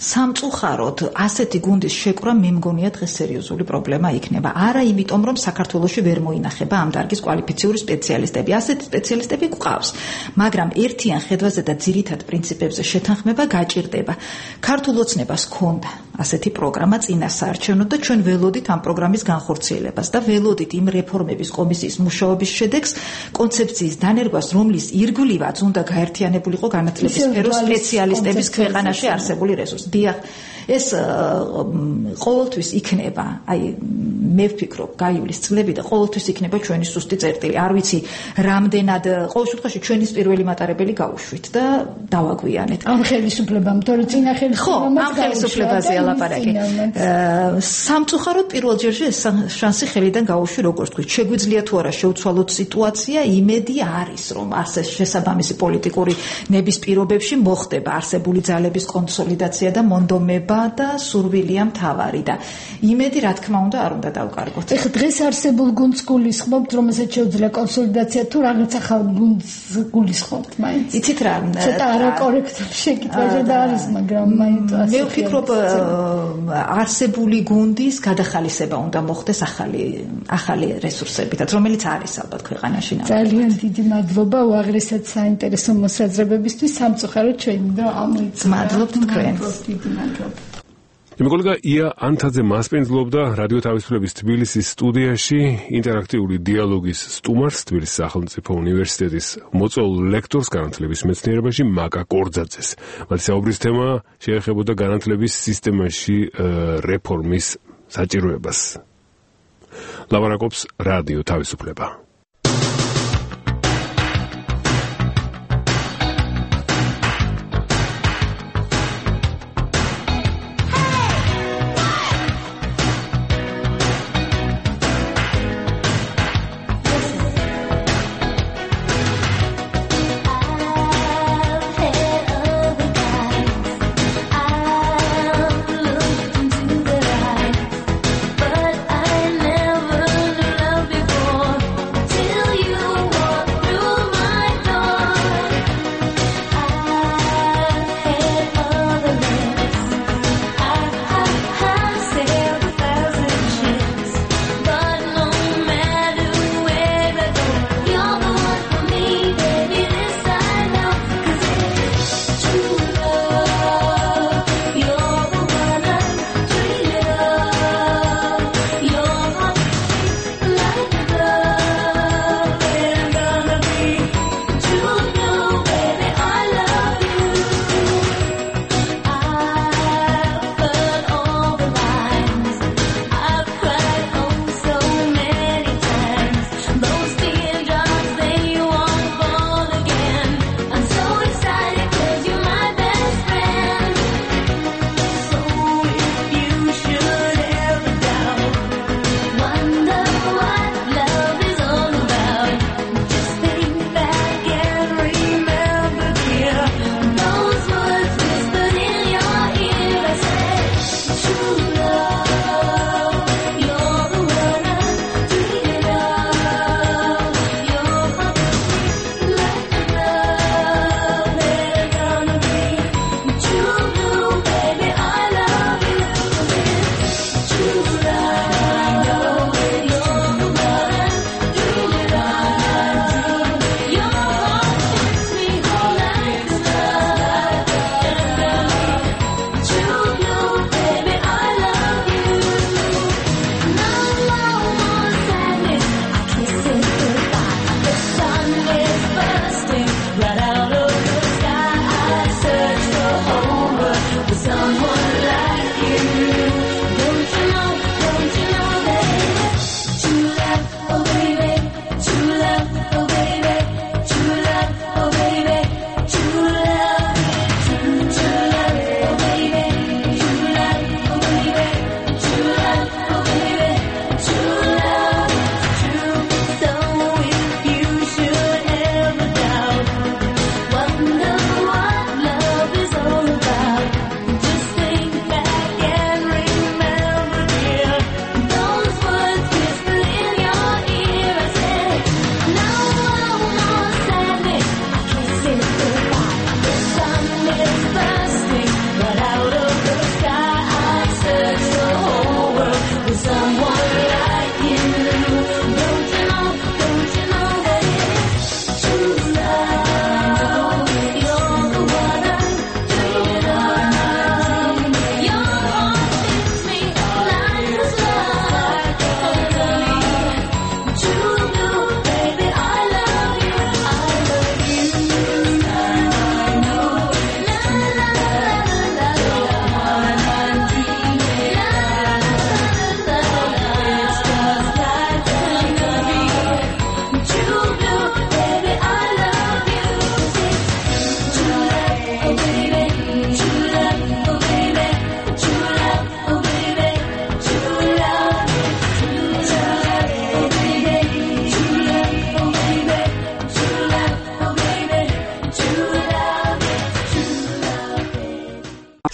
სამწუხაროდ ასეთი გუნდის შეკრა მე მგონია დღეს სერიოზული პრობლემა იქნება. არა იმიტომ რომ საქართველოში ვერ მოინახება ამ დარგის კვალიფიციური სპეციალისტები. ასეთი სპეციალისტები გვყავს, მაგრამ ერთიან ხედვაზე და ძირითად პრინციპებზე შეთანხმება გაჭირდება. ქართულ ოცნებას ჰქონდა ასეთი პროგრამა წინა საარჩევნოდ და ჩვენ ველოდით ამ პროგრამის განხორციელებას და ველოდით იმ რეფორმების კომისიის მუშაობის შედეგს, კონცეფციის დანერგვას, რომლის ირგვლივაც უნდა გაერთიანებულიყო განათლების სფეროს სპეციალისტების ქვეყანაში არსებული რესურსი. დიახ, ეს ყოველთვის იქნება, აი მე ვფიქრობ, გაივლის წლები და ყოველთვის იქნება ჩვენი სუსტი წერტილი. არ ვიცი, რამდენად ყოველ შემთხვევაში ჩვენის პირველი მატარებელი გავუშვით და დავაგვიანეთ. ამ ხელისუფლებამ, თორე წინა ხელისუფლებამ ამ ხელისუფლებაზე ალაპარაკი. სამწუხაროდ პირველ ჯერში ეს შანსი ხელიდან გაუშვი, როგორც თქვით, შეგვიძლია თუ არა შევცვალოთ სიტუაცია, იმედი არის, რომ ასე შესაბამისი პოლიტიკური ნების პირობებში მოხდება არსებული ძალების კონსოლიდაცია და მონდომება და სურვილია მთავარი და იმედი რა თქმა უნდა არ უნდა დავკარგოთ. ეხლა დღეს არსებულ გუნდს გულისხმობთ, რომელსაც შეუძლია კონსოლიდაცია თუ რაღაც ახალ გუნდს გულისხმობთ მაინც? იცით რა, ცოტა არაკორექტული შეკითხვაა და არის, მაგრამ მაინც მე ვფიქრობ არსებული გუნდის გადახალისება უნდა მოხდეს ახალი ახალი რესურსებითაც, რომელიც არის ალბათ ქვეყანაში. ძალიან დიდი მადლობა უაღრესად საინტერესო მოსაზრებებისთვის. სამწუხაროდ ჩვენ და ამოიწურა. მადლობთ თქვენ. იმ კოლეგა ია ანთაძე მასპინძლობდა რადიო თავისუფლების თბილისის სტუდიაში ინტერაქტიული დიალოგის სტუმარს, თბილისის სახელმწიფო უნივერსიტეტის მოწვეულ ლექტორს განათლების მეცნიერებაში მაკა კორძაძეს. მათი საუბრის თემა შეეხებოდა განათლების სისტემაში რეფორმის საჭიროებას. ლაპარაკობს რადიო თავისუფლება. Just think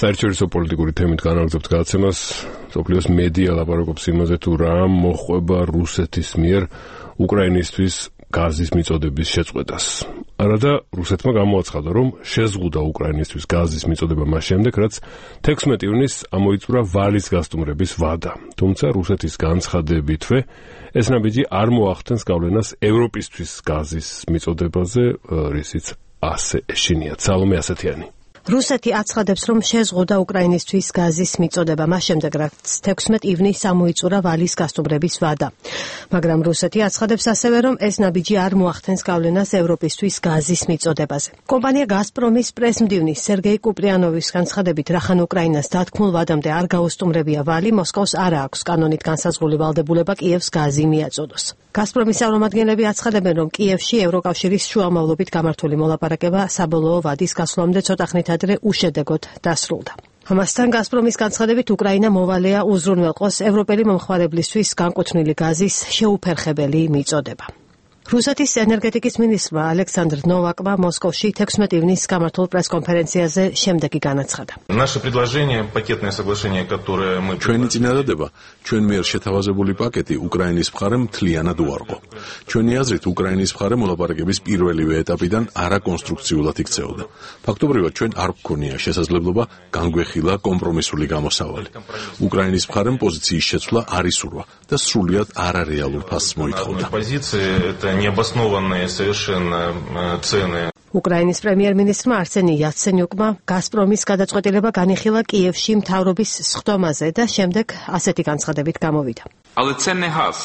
საერთაშორისო პოლიტიკური თემით განაგრძობთ გადაცემას. სოფლიოს მედია ლაპარაკობს იმაზე, თუ რა მოხდება რუსეთის მიერ უკრაინისთვის გაზის მიწოდების შეწყვეტას. არადა რუსეთმა გამოაცხადა, რომ შეზღუდა უკრაინისთვის გაზის მიწოდება მას შემდეგ, რაც თექვსმეტი ივნისს ამოიწურა ვალის გასტუმრების ვადა. თუმცა რუსეთის განცხადებითვე ეს ნაბიჯი არ მოახდენს გავლენას ევროპისთვის გაზის მიწოდებაზე, რისიც ასე ეშინიათ. სალომე ასეთიანი. რუსეთი აცხადებს, რომ შეზღუდა უკრაინისთვის გაზის მიწოდება, მას შემდეგ, რაც თექვსმეტი ივნისს ამოიწურა ვალის გასტუმრების ვადა. მაგრამ რუსეთი აცხადებს ასევე, რომ ეს ნაბიჯი არ მოახდენს გავლენას ევროპისთვის გაზის მიწოდებაზე. კომპანია გაზპრომის პრესმდივნის სერგეი კუპრიანოვის განცხადებით, რახან უკრაინას დათქმულ ვადამდე არ გაუსტუმრებია ვალი, მოსკოვს არ აქვს კანონით განსაზღვრული ვალდებულება კიევს გაზი მიაწოდოს. გაზპრომის წარმომადგენლები აცხადებენ, რომ კიევში ევროკავშირის შუამავლობით გამართული მოლაპარაკება საბოლოო ვადის გასვლამდე ცოტა ხნით ადრე უშედეგოდ დასრულდა. ამასთან გაზპრომის განცხადებით უკრაინა მოვალეა უზრუნველყოს ევროპელი მომხმარებლისთვის განკუთვნილი გაზის შეუფერხებელი მიწოდება. რუსეთის ენერგეტიკის მინისტრმა ალექსანდრ ნოვაკმა მოსკოვში თექვსმეტი ივნისს გამართულ პრესკონფერენციაზე შემდეგი განაცხადა. ჩვენი წინადადება, ჩვენ მიერ შეთავაზებული პაკეტი უკრაინის მხარემ მთლიანად უარყო. ჩვენი აზრით, უკრაინის მხარე მოლაპარაკების პირველივე ეტაპიდან არაკონსტრუქციულად იქცეოდა. ფაქტობრივად ჩვენ არ გვქონია შესაძლებლობა განგვეხილა კომპრომისული გამოსავალი. უკრაინის მხარემ პოზიციის შეცვლა არ ისურვა და სრულიად არარეალურ ფასს მოითხოვდა. необоснованные совершенно цены. უკრაინის პრემიერ-მინისტრმა არსენი იაცენიუკმა გაზპრომის გადაწყვეტილება განიხილა კიევში მთავრობის სხდომაზე და შემდეგ ასეთი განცხადებით გამოვიდა. Але це не газ.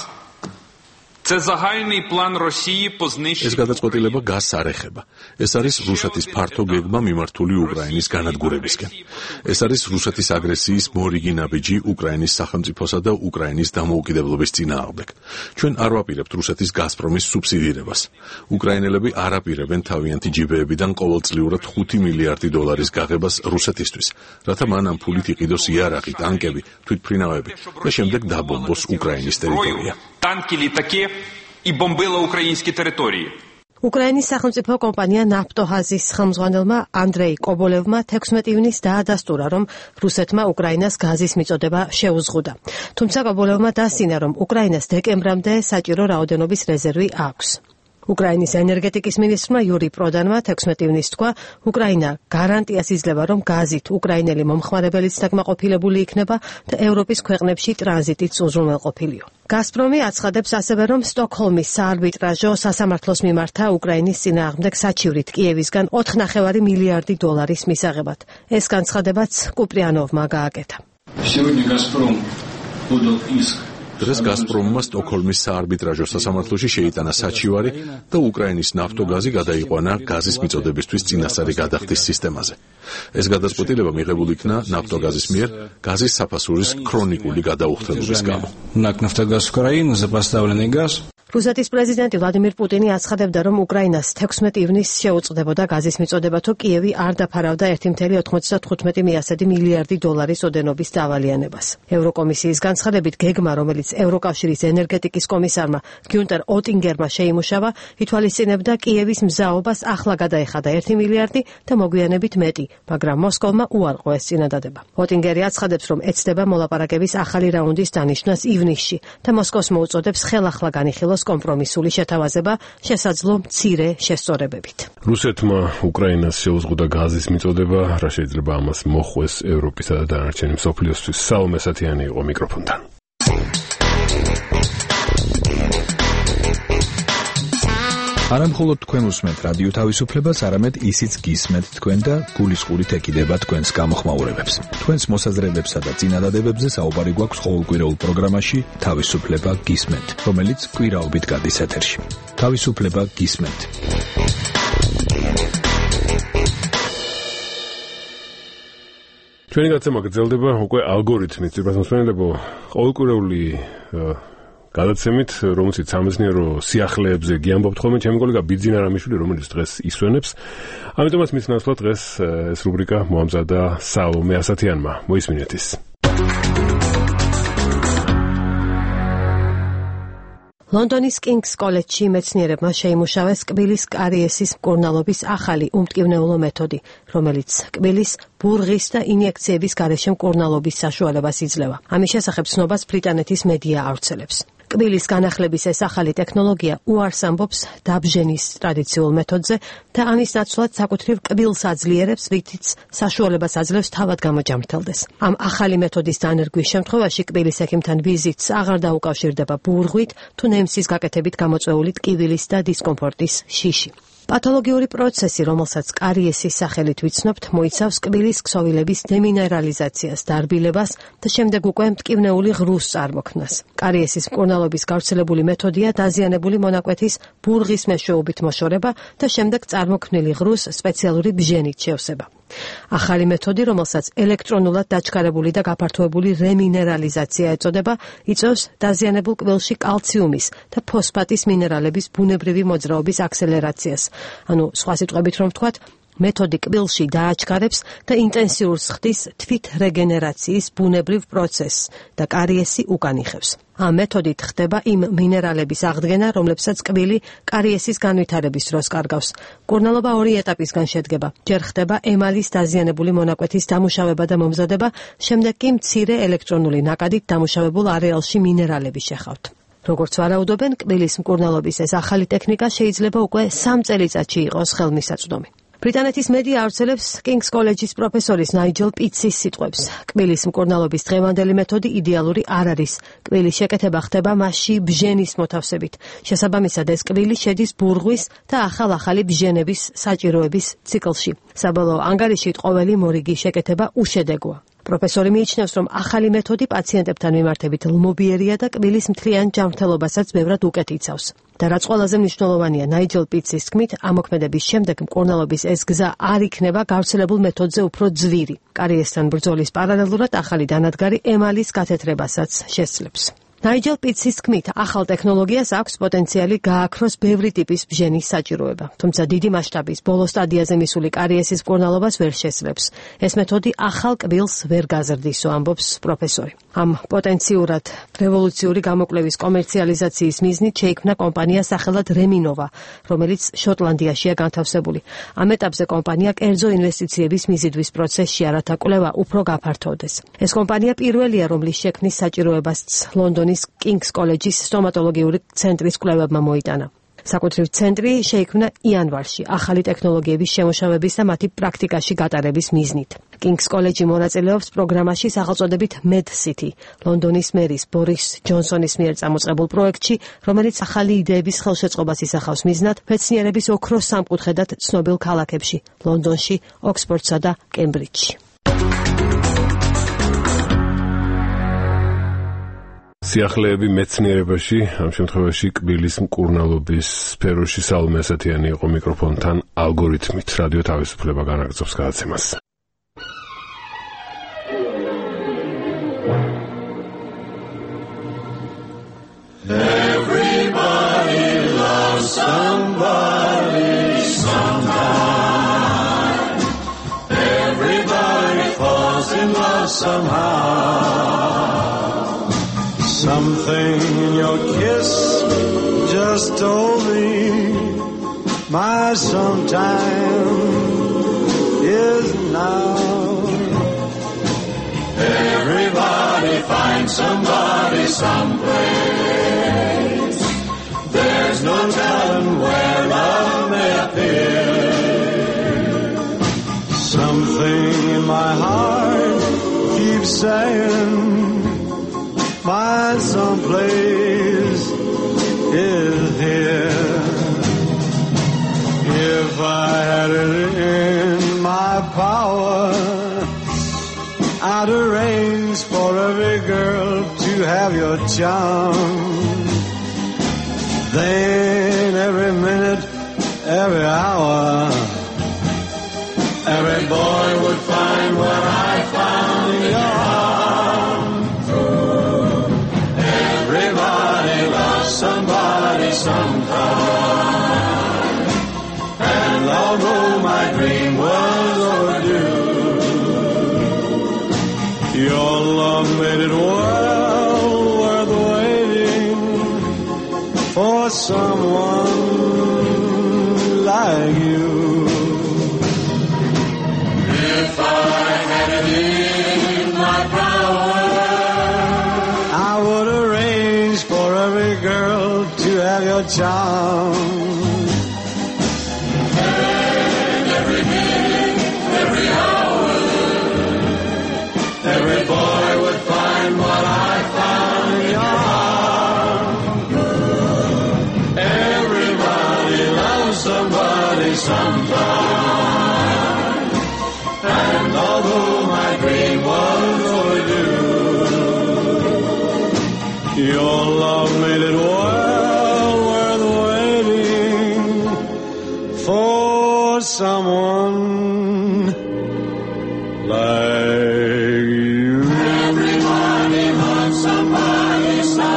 Це загальний план Росії по знищенню. ეს გადაწყვეტილება გაზს არ ეხება. ეს არის რუსეთის ფართო გეგმა მიმართული უკრაინის განადგურებისკენ. ეს არის რუსეთის აგრესიის მორიგი ნაბიჯი უკრაინის სახელმწიფოსა და უკრაინის დამოუკიდებლობის წინააღმდეგ. ჩვენ არ ვაპირებთ რუსეთის გაზპრომის სუბსიდირებას. უკრაინელები არ აპირებენ თავიანთი ჯიბეებიდან ყოველწლიურად ხუთი მილიარდი დოლარის გაღებას რუსეთისთვის, რათა მან ამ ფულით იყიდოს იარაღი, ტანკები, თვითმფრინავები და შემდეგ დაბომბოს უკრაინის ტერიტორია. Танки, літаки і бомбила українські території. უკრაინის სახელმწიფო კომპანია ნაფტოჰაზის ხელმძღვანელმა ანდრეი კობოლევმა თექვსმეტი ივნისს დაადასტურა, რომ რუსეთმა უკრაინას გაზის მიწოდება შეუზღუდა. თუმცა კობოლევმა დასძინა, რომ უკრაინას დეკემბრამდე საჭირო რაოდენობის რეზერვი აქვს. უკრაინის ენერგეტიკის მინისტრმა იური პროდანმა თექვსმეტი ივნისს თქვა, უკრაინა გარანტიას იძლევა, რომ გაზით უკრაინელი მომხმარებელიც დაკმაყოფილებული იქნება და ევროპის ქვეყნებში ტრანზიტიც უზრუნველყოფილიო. გაზპრომი აცხადებს ასევე, რომ სტოკჰოლმის საარბიტრაჟო სასამართლოს მიმართა უკრაინის წინააღმდეგ საჩივრით კიევისგან ოთხ ნახევარი მილიარდი დოლარის მისაღებად. ეს განცხადებაც კუპრიანოვმა გააკეთა. Сегодня Газпром подал иск. დღეს გაზპრომმა სტოკჰოლმის საარბიტრაჟო სასამართლოში შეიტანა საჩივარი და უკრაინის ნაფტოგაზი გადაიყვანა გაზის მიწოდებისთვის წინასწარი გადახდის სისტემაზე. ეს გადაწყვეტილება მიღებული იქნა ნაფტოგაზის მიერ გაზის საფასურის ქრონიკული გადაუხდელობის გამო. НАК «Нафтогаз Украины» за поставленный газ. რუსეთის პრეზიდენტი ვლადიმირ პუტინი აცხადებდა, რომ უკრაინას თექვსმეტი ივნისს შეუწყდებოდა გაზის მიწოდება, თუ კიევი არ დაფარავდა ერთი კoma ოთხმოცდათხუთმეტი მილიარდი დოლარის ოდენობის დავალიანებას. ევროკომისიის განცხადებით, გეგმა, რომელიც ევროკავშირის ენერგეტიკის კომისარმა გიუნტერ ოტინგერმა შეიმუშავა, ითვალისწინებდა კიევის მზაობას ახლა გადაეხადა ერთი მილიარდი და მოგვიანებით მეტი, მაგრამ მოსკოვმა უარყო ეს წინადადება. ოტინგერი აცხადებს, რომ ეცდება მოლაპარაკების ახალი რაუნდის დანიშნას ივნისში და მოსკოვს მოუწოდებს ხელახლა განიხილოს კომპრომისული შეთავაზება შესაძლო მცირე შესწორებებით. რუსეთმა უკრაინას შეუზღუდა გაზის მიწოდება, რა შეიძლება ამას მოხვეს ევროპისა და დანარჩენი მსოფლიოსთვის. სალომე სათიანი იყო მიკროფონთან. არა მხოლოდ თქვენ უსმენთ რადიო თავისუფლებას, არამედ ისიც გისმენთ თქვენ და გულისყურით ეკიდება თქვენს გამოხმაურებებს. თქვენს მოსაზრებებსა და წინადადებებზე საუბარი გვაქვს ყოველკვირეულ პროგრამაში თავისუფლება გისმენთ, რომელიც კვირაობით გადის ეთერში. თავისუფლება გისმენთ. ჩვენი გაცემა გრძელდება უკვე ალგორითმით, ძირფას მოსმენელებო, ყოველკვირეული გადაცემით, რომელშიც სამეცნიერო სიახლეებზე გიამბობთ ხოლმე, ჩემი კოლეგა ბიძინა რამიშვილი, რომელიც დღეს ისვენებს. ამიტომაც მის ნაცვლად დღეს ეს რუბრიკა მოამზადა სალომე ასათიანმა. მოისმინეთ ის. ლონდონის კინგს კოლეჯში მეცნიერებმა შეიმუშავეს კბილის კარიესის მკურნალობის ახალი უმტკივნეულო მეთოდი, რომელიც კბილის ბურღის და ინიექციების გარეშე მკურნალობის საშუალებას იძლევა. ამის შესახებ ცნობას ბრიტანეთის მედია ავრცელებს. კბილის განახლების ეს ახალი ტექნოლოგია უარს ამბობს დაბჟენის ტრადიციულ მეთოდზე და ამის ნაცვლად საკუთრივ კბილს აძლიერებს, რითიც საშუალებას აძლევს თავად გამოჯამრთელდეს. ამ ახალი მეთოდის დანერგვის შემთხვევაში კბილის ექიმთან ვიზიტს აღარ დაუკავშირდება ბურღვით თუ ნემსის გაკეთებით გამოწვეული ტკივილის და დისკომფორტის შიში. პათოლოგიური პროცესი, რომელსაც კარიესის სახელით ვიცნობთ, მოიცავს კბილის ქსოვილების დემინერალიზაციას, დარბილებას და შემდეგ უკვე მტკივნეული ღრუს წარმოქმნას. კარიესის მკურნალობის გავრცელებული მეთოდია დაზიანებული მონაკვეთის ბურღის მეშვეობით მოშორება და შემდეგ წარმოქმნილი ღრუს სპეციალური ბჟენით შევსება. ახალი მეთოდი, რომელსაც ელექტრონულად დაჩქარებული და გაფართოებული რემინერალიზაცია ეწოდება, იწვევს დაზიანებულ კბილში კალციუმის და ფოსფატის მინერალების ბუნებრივი მოძრაობის აქსელერაციას. ანუ სხვა სიტყვებით რომ ვთქვათ, მეთოდი კბილში დააჩქარებს და ინტენსიურს ხდის თვითრეგენერაციის ბუნებრივ პროცესს და კარიესი უკან იხევს. ამ მეთოდით ხდება იმ მინერალების აღდგენა, რომლებსაც კბილი კარიესის განვითარების დროს კარგავს. მკურნალობა ორი ეტაპისგან შედგება. ჯერ ხდება ემალის დაზიანებული მონაკვეთის დამუშავება და მომზადება, შემდეგ კი მცირე ელექტრონული ნაკადით დამუშავებულ არეალში მინერალები შეხავთ. როგორც ვარაუდობენ, კბილის მკურნალობის ეს ახალი ტექნიკა შეიძლება უკვე სამ წელიწადში იყოს ხელმისაწვდომი. ბრიტანეთის მედია ავრცელებს კინგს კოლეჯის პროფესორის ნაიჯელ პიცის სიტყვებს. კბილის მკურნალობის დღევანდელი მეთოდი იდეალური არ არის. კბილის შეკეთება ხდება მასში ბჟენის მოთავსებით. შესაბამისად, ეს კბილი შედის ბურღვის და ახალ-ახალი ბჟენების საჭიროების ციკლში. საბოლოო ანგარიშით ყოველი მორიგი შეკეთება უშედეგოა. პროფესორი მიიჩნევს, რომ ახალი მეთოდი პაციენტებთან მიმართებით ლმობიერია და კბილის მთლიან ჯანმრთელობასაც ბევრად უკეთ იცავს. და რაც ყველაზე მნიშვნელოვანია, ნაიჯელ პიცის თქმით, ამოქმედების შემდეგ მკურნალობის ეს გზა არ იქნება გავრცელებულ მეთოდზე უფრო ძვირი. კარიესთან ბრძოლის პარალელურად ახალი დანადგარი ემალის გათეთრებასაც შესძლებს. ნაიჯელ პიცის თქმით, ახალ ტექნოლოგიას აქვს პოტენციალი გააქროს ბევრი ტიპის ბჟენის საჭიროება, თუმცა დიდი მასშტაბის ბოლო სტადიაზე მისული კარიესის მკურნალობას ვერ შესძლებს. ეს მეთოდი ახალ კბილს ვერ გაზრდისო, ამბობს პროფესორი. ამ პოტენციურად რევოლუციური გამოკვლევის კომერციალიზაციის მიზნით შეიქმნა კომპანია სახელად რემინოვა, რომელიც შოტლანდიაშია განთავსებული. ამ ეტაპზე კომპანია კერძო ინვესტიციების მიზიდვის პროცესშია, რათა კვლევა უფრო გაფართოვდეს. ეს კომპანია პირველია, რომლის შექმნის საჭიროებას ლონდონის კინგს კოლეჯის სტომატოლოგიური ცენტრის კვლევებმა მოიტანა. საკუთრივ ცენტრი შეიქმნა იანვარში, ახალი ტექნოლოგიების შემუშავების და მათი პრაქტიკაში გატარების მიზნით. კინგს კოლეჯი მონაწილეობს პროგრამაში სახელწოდებით MedCity, ლონდონის მერის ბორის ჯონსონის მიერ წამოწყებულ პროექტში, რომელიც ახალი იდეების ხელშეწყობას ისახავს მიზნად მეცნიერების ოქროს სამკუთხედად ცნობილ ქალაქებში, ლონდონში, ოქსფორდსა და კემბრიჯში. სიახლეები მეცნიერებაში, ამ შემთხვევაში კბილის მკურნალობის სფეროში საალმე ასათიანი იყო მიკროფონთან ალგორითმით. რადიო თავისუფლება განაგრძობს გადაცემას. Everybody loves somebody sometime. Everybody falls in love somehow. Something in your kiss just told me my sometime is now. Everybody finds somebody someplace. There's no telling where love may appear. Something in my heart keeps saying my someplace is here. If I had it in my power, I'd arrange for every girl to have your charm. Then every minute, every hour, every boy would find what I found in your arms. Everybody loves somebody sometime. And although my dream was overdue, your love made it well worth waiting. someone like you. If I had it in my power, I would arrange for every girl to have your charm. And every minute, every hour, every boy would find what I found in your heart. Everybody loves somebody sometime. And although my dream was overdue, your love made it well worth waiting for someone like you. Everybody loves somebody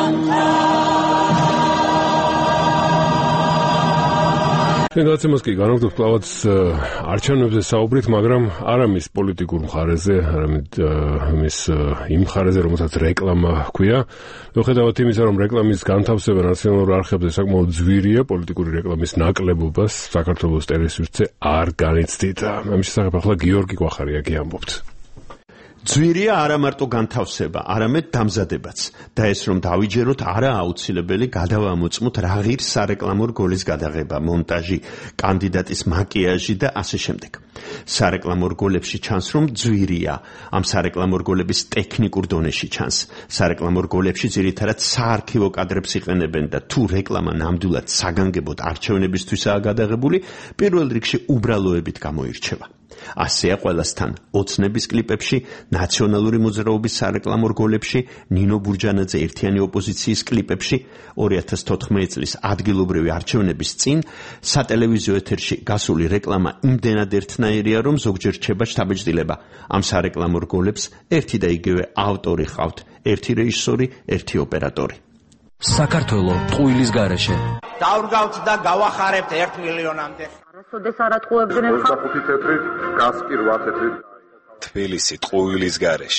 sometime. შეგაცემას კი განაგდობ კლავაც არჩევნებზე საუბრით, მაგრამ არა მის პოლიტიკურ მხარეზე, არამედ მის იმ მხარეზე, რომელსაც რეკლამა ჰქვია. მიუხედავად იმისა, რომ რეკლამის განთავსება ნაციონალურ არხებზე საკმაოდ ძვირია, პოლიტიკური რეკლამის ნაკლებობას საქართველოს ტელესვიჩზე არ განიცდით. ამის შესახებ ახლა გიორგი კვახარიაკი ამბობთ. ძვირია არა მარტო განთავსება, არამედ დამზადებაც. და ეს რომ დავიჯეროთ, არა აუცილებელი გადავამოწმოთ რა ღირს სარეკლამო რგოლის გადაღება, მონტაჟი, კანდიდატის მაკიაჟი და ასე შემდეგ. სარეკლამო რგოლებში ჩანს, რომ ძვირია. ამ სარეკლამო რგოლების ტექნიკურ დონეში ჩანს. სარეკლამო რგოლებში ძირითადად საარქივო კადრებს იყენებენ და თუ რეკლამა ნამდვილად საგანგებოდ არჩევნებისთვისაა გადაღებული, პირველ რიგში უბრალოებით გამოირჩევა. ასეა ყველასთან ოცნების კლიპებში, ნაციონალური მოძრაობის სარეკლამო რგოლებში, ნინო ბურჯანაძე ერთიანი ოპოზიციის კლიპებში, ორი ათას თოთხმეტი წლის ადგილობრივი არჩევნების წინ სატელევიზიო ეთერში გასული რეკლამა იმდენად ერთნაირია, რომ ზოგჯერ რჩება შთაბეჭდილება. ამ სარეკლამო რგოლებს ერთი და იგივე ავტორი ყავთ, ერთი რეჟისორი, ერთი ოპერატორი. საქართველო ტყუილის გარეშე. დავრგავთ და გავახარებთ ერთ მილიონამდე. არასოდეს არ ატყუებდნენ ხალხს. ოცდახუთი თეთრით, გასკი რვა თეთრით. თბილისი ტყუილის გარეშე.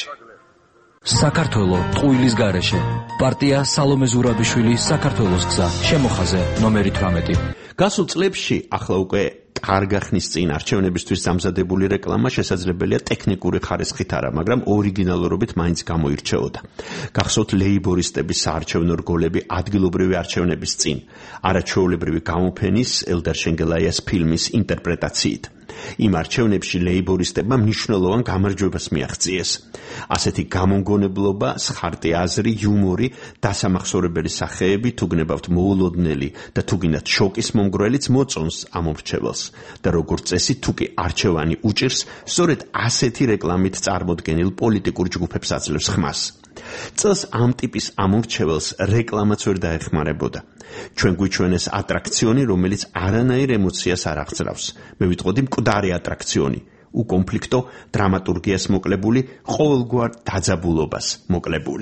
საქართველო ტყუილის გარეშე. პარტია სალომე ზურაბიშვილი საქართველოს გზა. შემოხაზე ნომერი თვრამეტი. გასულ წლებში ახლა უკვე კარგა ხნის წინ არჩევნებისთვის დამზადებული რეკლამა შესაძლებელია ტექნიკური ხარისხით არა, მაგრამ ორიგინალურობით მაინც გამოირჩეოდა. გახსოვთ ლეიბორისტების საარჩევნო რგოლები ადგილობრივი არჩევნების წინ, არაჩვეულებრივი გამოფენის ელდარ შენგელაიას ფილმის ინტერპრეტაციით. იმ არჩევნებში ლეიბორისტებმა მნიშვნელოვან გამარჯვებას მიაღწიეს. ასეთი გამონგონებლობა, სხარტი აზრი, იუმორი, დასამახსოვრებელი სახეები, თუ გნებავთ მოულოდნელი და თუ გინდათ შოკის მომგვრელიც მოწონს ამ მომრჩეველს. და როგორც წესი, თუ კი არჩევანი უჭირს, სწორედ ასეთი რეკლამით წარმოდგენილ პოლიტიკურ ჯგუფებს აძლევს ხმას. წელს ამ ტიპის ამორჩეველს რეკლამაც ვერ დაეხმარებოდა. ჩვენ გვიჩვენეს ატრაქციონი, რომელიც არანაირ ემოციას არ აღწევს. მე ვიტყოდი მკვდარი ატრაქციონი, უკონფლიქტო დრამატურგიას მოკლებული, ყოველგვარ დაძაბულობას მოკლებული.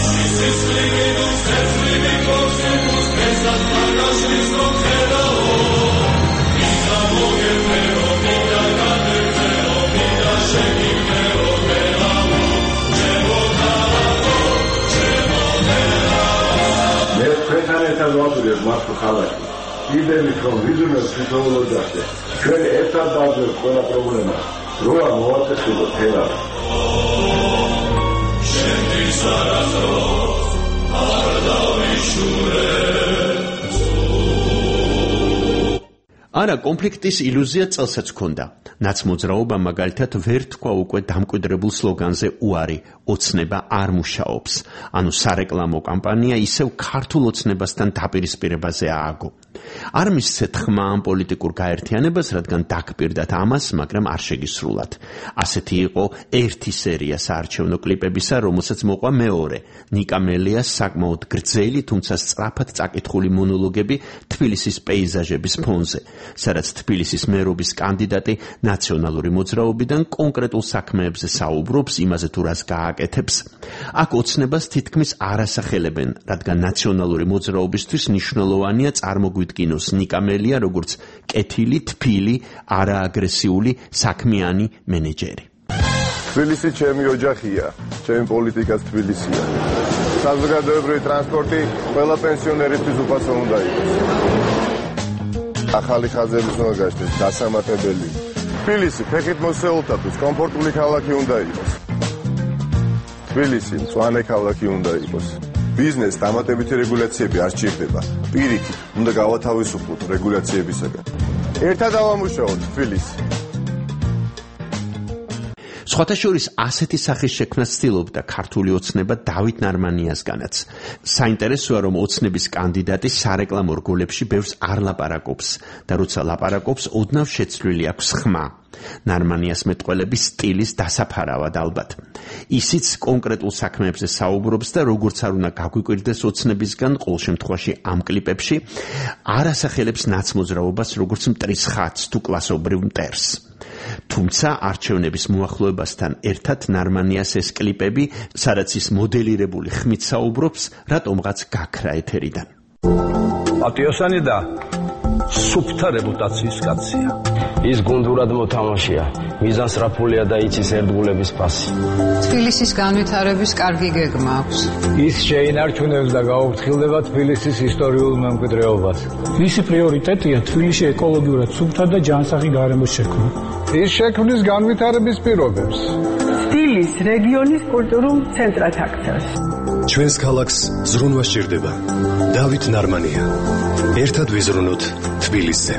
ვაკვირებ მას ხალხი. იდეით რომ ვიზუნებს თითოეულოდ დასე. ჩვენ ერთად დავძლებთ ყველა პრობლემას. როა მოვაწესილოთ ხელად. შენთვის არასდროს არ დავიშურებ. არა, კონფლიქტის ილუზია წელსაც ჰქონდა. ნაცმოძრაობა მაგალითად ვერ თქვა უკვე დამკვიდრებულ სლოგანზე უარი, ოცნება არ მუშაობს. ანუ სარეკლამო კამპანია ისევ ქართულ ოცნებასთან დაპირისპირებაზე ააგო. არ მისცეთ ხმა ამ პოლიტიკურ გაერთიანებას, რადგან დაგპირდათ ამას, მაგრამ არ შეგისრულათ. ასეთი იყო ერთი სერია საარჩევნო კლიპებისა, რომელსაც მოყვა მეორე, ნიკა მელიას საკმაოდ გრძელი, თუმცა სწრაფად წაკითხული მონოლოგები თბილისის პეიზაჟების ფონზე, სადაც თბილისის მერობის კანდიდატი ნაციონალური მოძრაობიდან კონკრეტულ საქმეებზე საუბრობს, იმაზე თუ რას გააკეთებს. აქ ოცნებას თითქმის არ ასახელებენ, რადგან ნაციონალური მოძრაობისთვის მნიშვნელოვანია წარმოგვიდგინოს ნიკა მელია როგორც კეთილი, თბილი, არააგრესიული, საქმიანი მენეჯერი. თბილისი ჩემი ოჯახია, ჩემი პოლიტიკაც თბილისია. საზოგადოებრივი ტრანსპორტი ყველა პენსიონერისთვის უფასო უნდა იყოს. ახალი ხაზების უნდა გაშლეს, დასამატებელი. თბილისი ფეხით მოსეულთათვის კომფორტული ქალაქი უნდა იყოს. თბილისი მწვანე ქალაქი უნდა იყოს. ბიზნეს დამატებითი რეგულაციები არ სჭირდება. პირიქით უნდა გავათავისუფლოთ რეგულაციებისაგან. ერთად ავამუშაოთ თბილისი. სხვათა შორის ასეთი სახის შექმნას ცდილობდა ქართული ოცნება დავით ნარმანიასგანაც. საინტერესოა, რომ ოცნების კანდიდატი სარეკლამო რგოლებში ბევრს არ ლაპარაკობს და როცა ლაპარაკობს, ოდნავ შეცვლილი აქვს ხმა. ნარმანიას მეტყველების სტილის დასაფარავად ალბათ. ისიც კონკრეტულ საქმეებზე საუბრობს და როგორც არ უნდა გაგვიკვირდეს ოცნებისგან, ყოველ შემთხვევაში ამ კლიპებში არ ასახელებს ნაცმოძრაობას როგორც მტრის ხატს თუ კლასობრივ მტერს. თუმცა არჩევნების მოახლოებასთან ერთად ნარმანიას ეს კლიპები, სადაც ის მოდელირებული ხმით საუბრობს, რატომღაც გაქრა ეთერიდან. პატიოსანი და სუფთა რეპუტაციის კაცია. ის გუნდურად მოთამაშეა, მიზანსრაფულია და იცის ერთგულების ფასი. თბილისის განვითარების კარგი გეგმა აქვს. ის შეინარჩუნებს და გაუფრთხილდება თბილისის ისტორიულ მემკვიდრეობას. მისი პრიორიტეტია თბილისში ეკოლოგიურად სუფთა და ჯანსაღი გარემოს შექმნა. ის შექმნის განვითარების პირობებს. თბილის რეგიონის კულტურულ ცენტრად აქცევს. ჩვენს ქალაქს ზრუნვა სჭირდება. დავით ნარმანია. ერთად ვიზრუნოთ თბილისზე.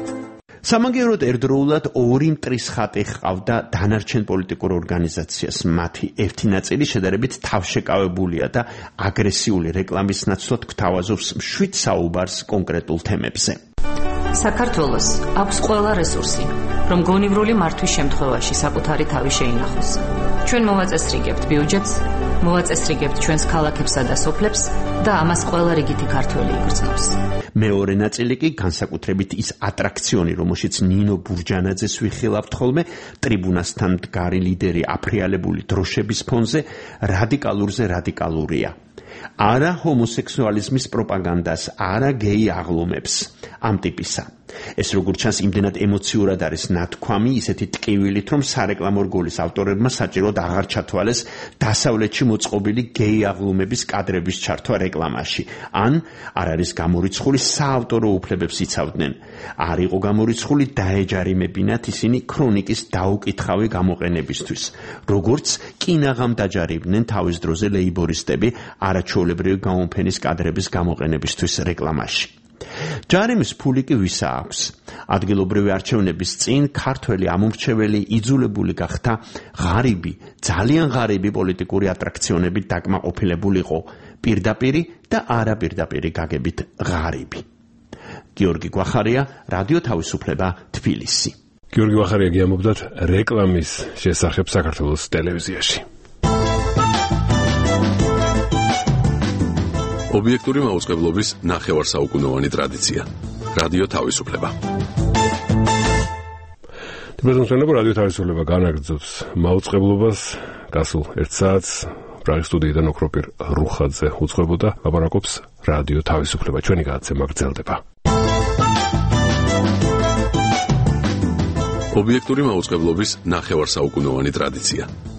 სამაგიეროდ ერთდროულად ორი მტრის ხატი ჰყავდა დანარჩენ პოლიტიკურ ორგანიზაციას. მათი ერთი ნაწილი შედარებით თავშეკავებულია და აგრესიული რეკლამის ნაცვლად გვთავაზობს მშვიდ საუბარს კონკრეტულ თემებზე. საქართველოს აქვს ყველა რესურსი, რომ გონივრული მართვის შემთხვევაში საკუთარი თავი შეინახოს. ჩვენ მოვაწესრიგებთ ბიუჯეტს, მოვაწესრიგებთ ჩვენს ქალაქებსა და სოფლებს და ამას ყველა რიგითი ქართველი იგრძნობს. მეორე ნაწილი კი განსაკუთრებით ის ატრაქციონი, რომელშიც ნინო ბურჯანაძეს ვიხილავთ ხოლმე, ტრიბუნასთან მდგარი ლიდერი აფრიალებული დროშების ფონზე რადიკალურზე რადიკალურია. არა ჰომოსექსუალიზმის პროპაგანდას, არა გეი აღლომებს, ამ ტიპისა. ეს როგორც ჩანს იმდენად ემოციურად არის ნათქვამი, ისეთი ტკივილით, რომ სარეკლამო რგოლის ავტორებმა საჭიროდ აღარ ჩათვალეს დასავლეთში მოწყობილი გეი აღლომების კადრების ჩართვა რეკლამაში. ან არ არის გამორიცხული საავტორო უფლებებს იცავდნენ. არ იყო გამორიცხული დაეჯარიმებინათ ისინი ქრონიკის დაუკითხავი გამოყენებისთვის. როგორც კინაღამ დაჯარიმდნენ თავის დროზე ლეიბორისტები არაჩვეულებრივი გამოფენის კადრების გამოყენებისთვის რეკლამაში. ჯარიმის ფული კი ვისა აქვს. ადგილობრივი არჩევნების წინ ქართველი ამომრჩეველი იძულებული გახდა ღარიბი, ძალიან ღარიბი პოლიტიკური ატრაქციონებით დაკმაყოფილებულიყო, პირდაპირი და არაპირდაპირი გაგებით ღარიბი. გიორგი გვახარია, რადიო თავისუფლება, თბილისი. გიორგი გვახარია გიამბობდათ რეკლამის შესახებ საქართველოს ტელევიზიაში. ობიექტური მაუწყებლობის ნახევარსაუკუნოვანი ტრადიცია. რადიო თავისუფლება. თბილისში რადიო თავისუფლება განაგრძობს მაუწყებლობას. გასულ ერთ საათს პრაღის სტუდიიდან ოქროპირ რუხაძე უძღვებოდა, ლაპარაკობს რადიო თავისუფლება. ჩვენი გადაცემა გრძელდება. ობიექტური მაუწყებლობის ნახევარსაუკუნოვანი ტრადიცია.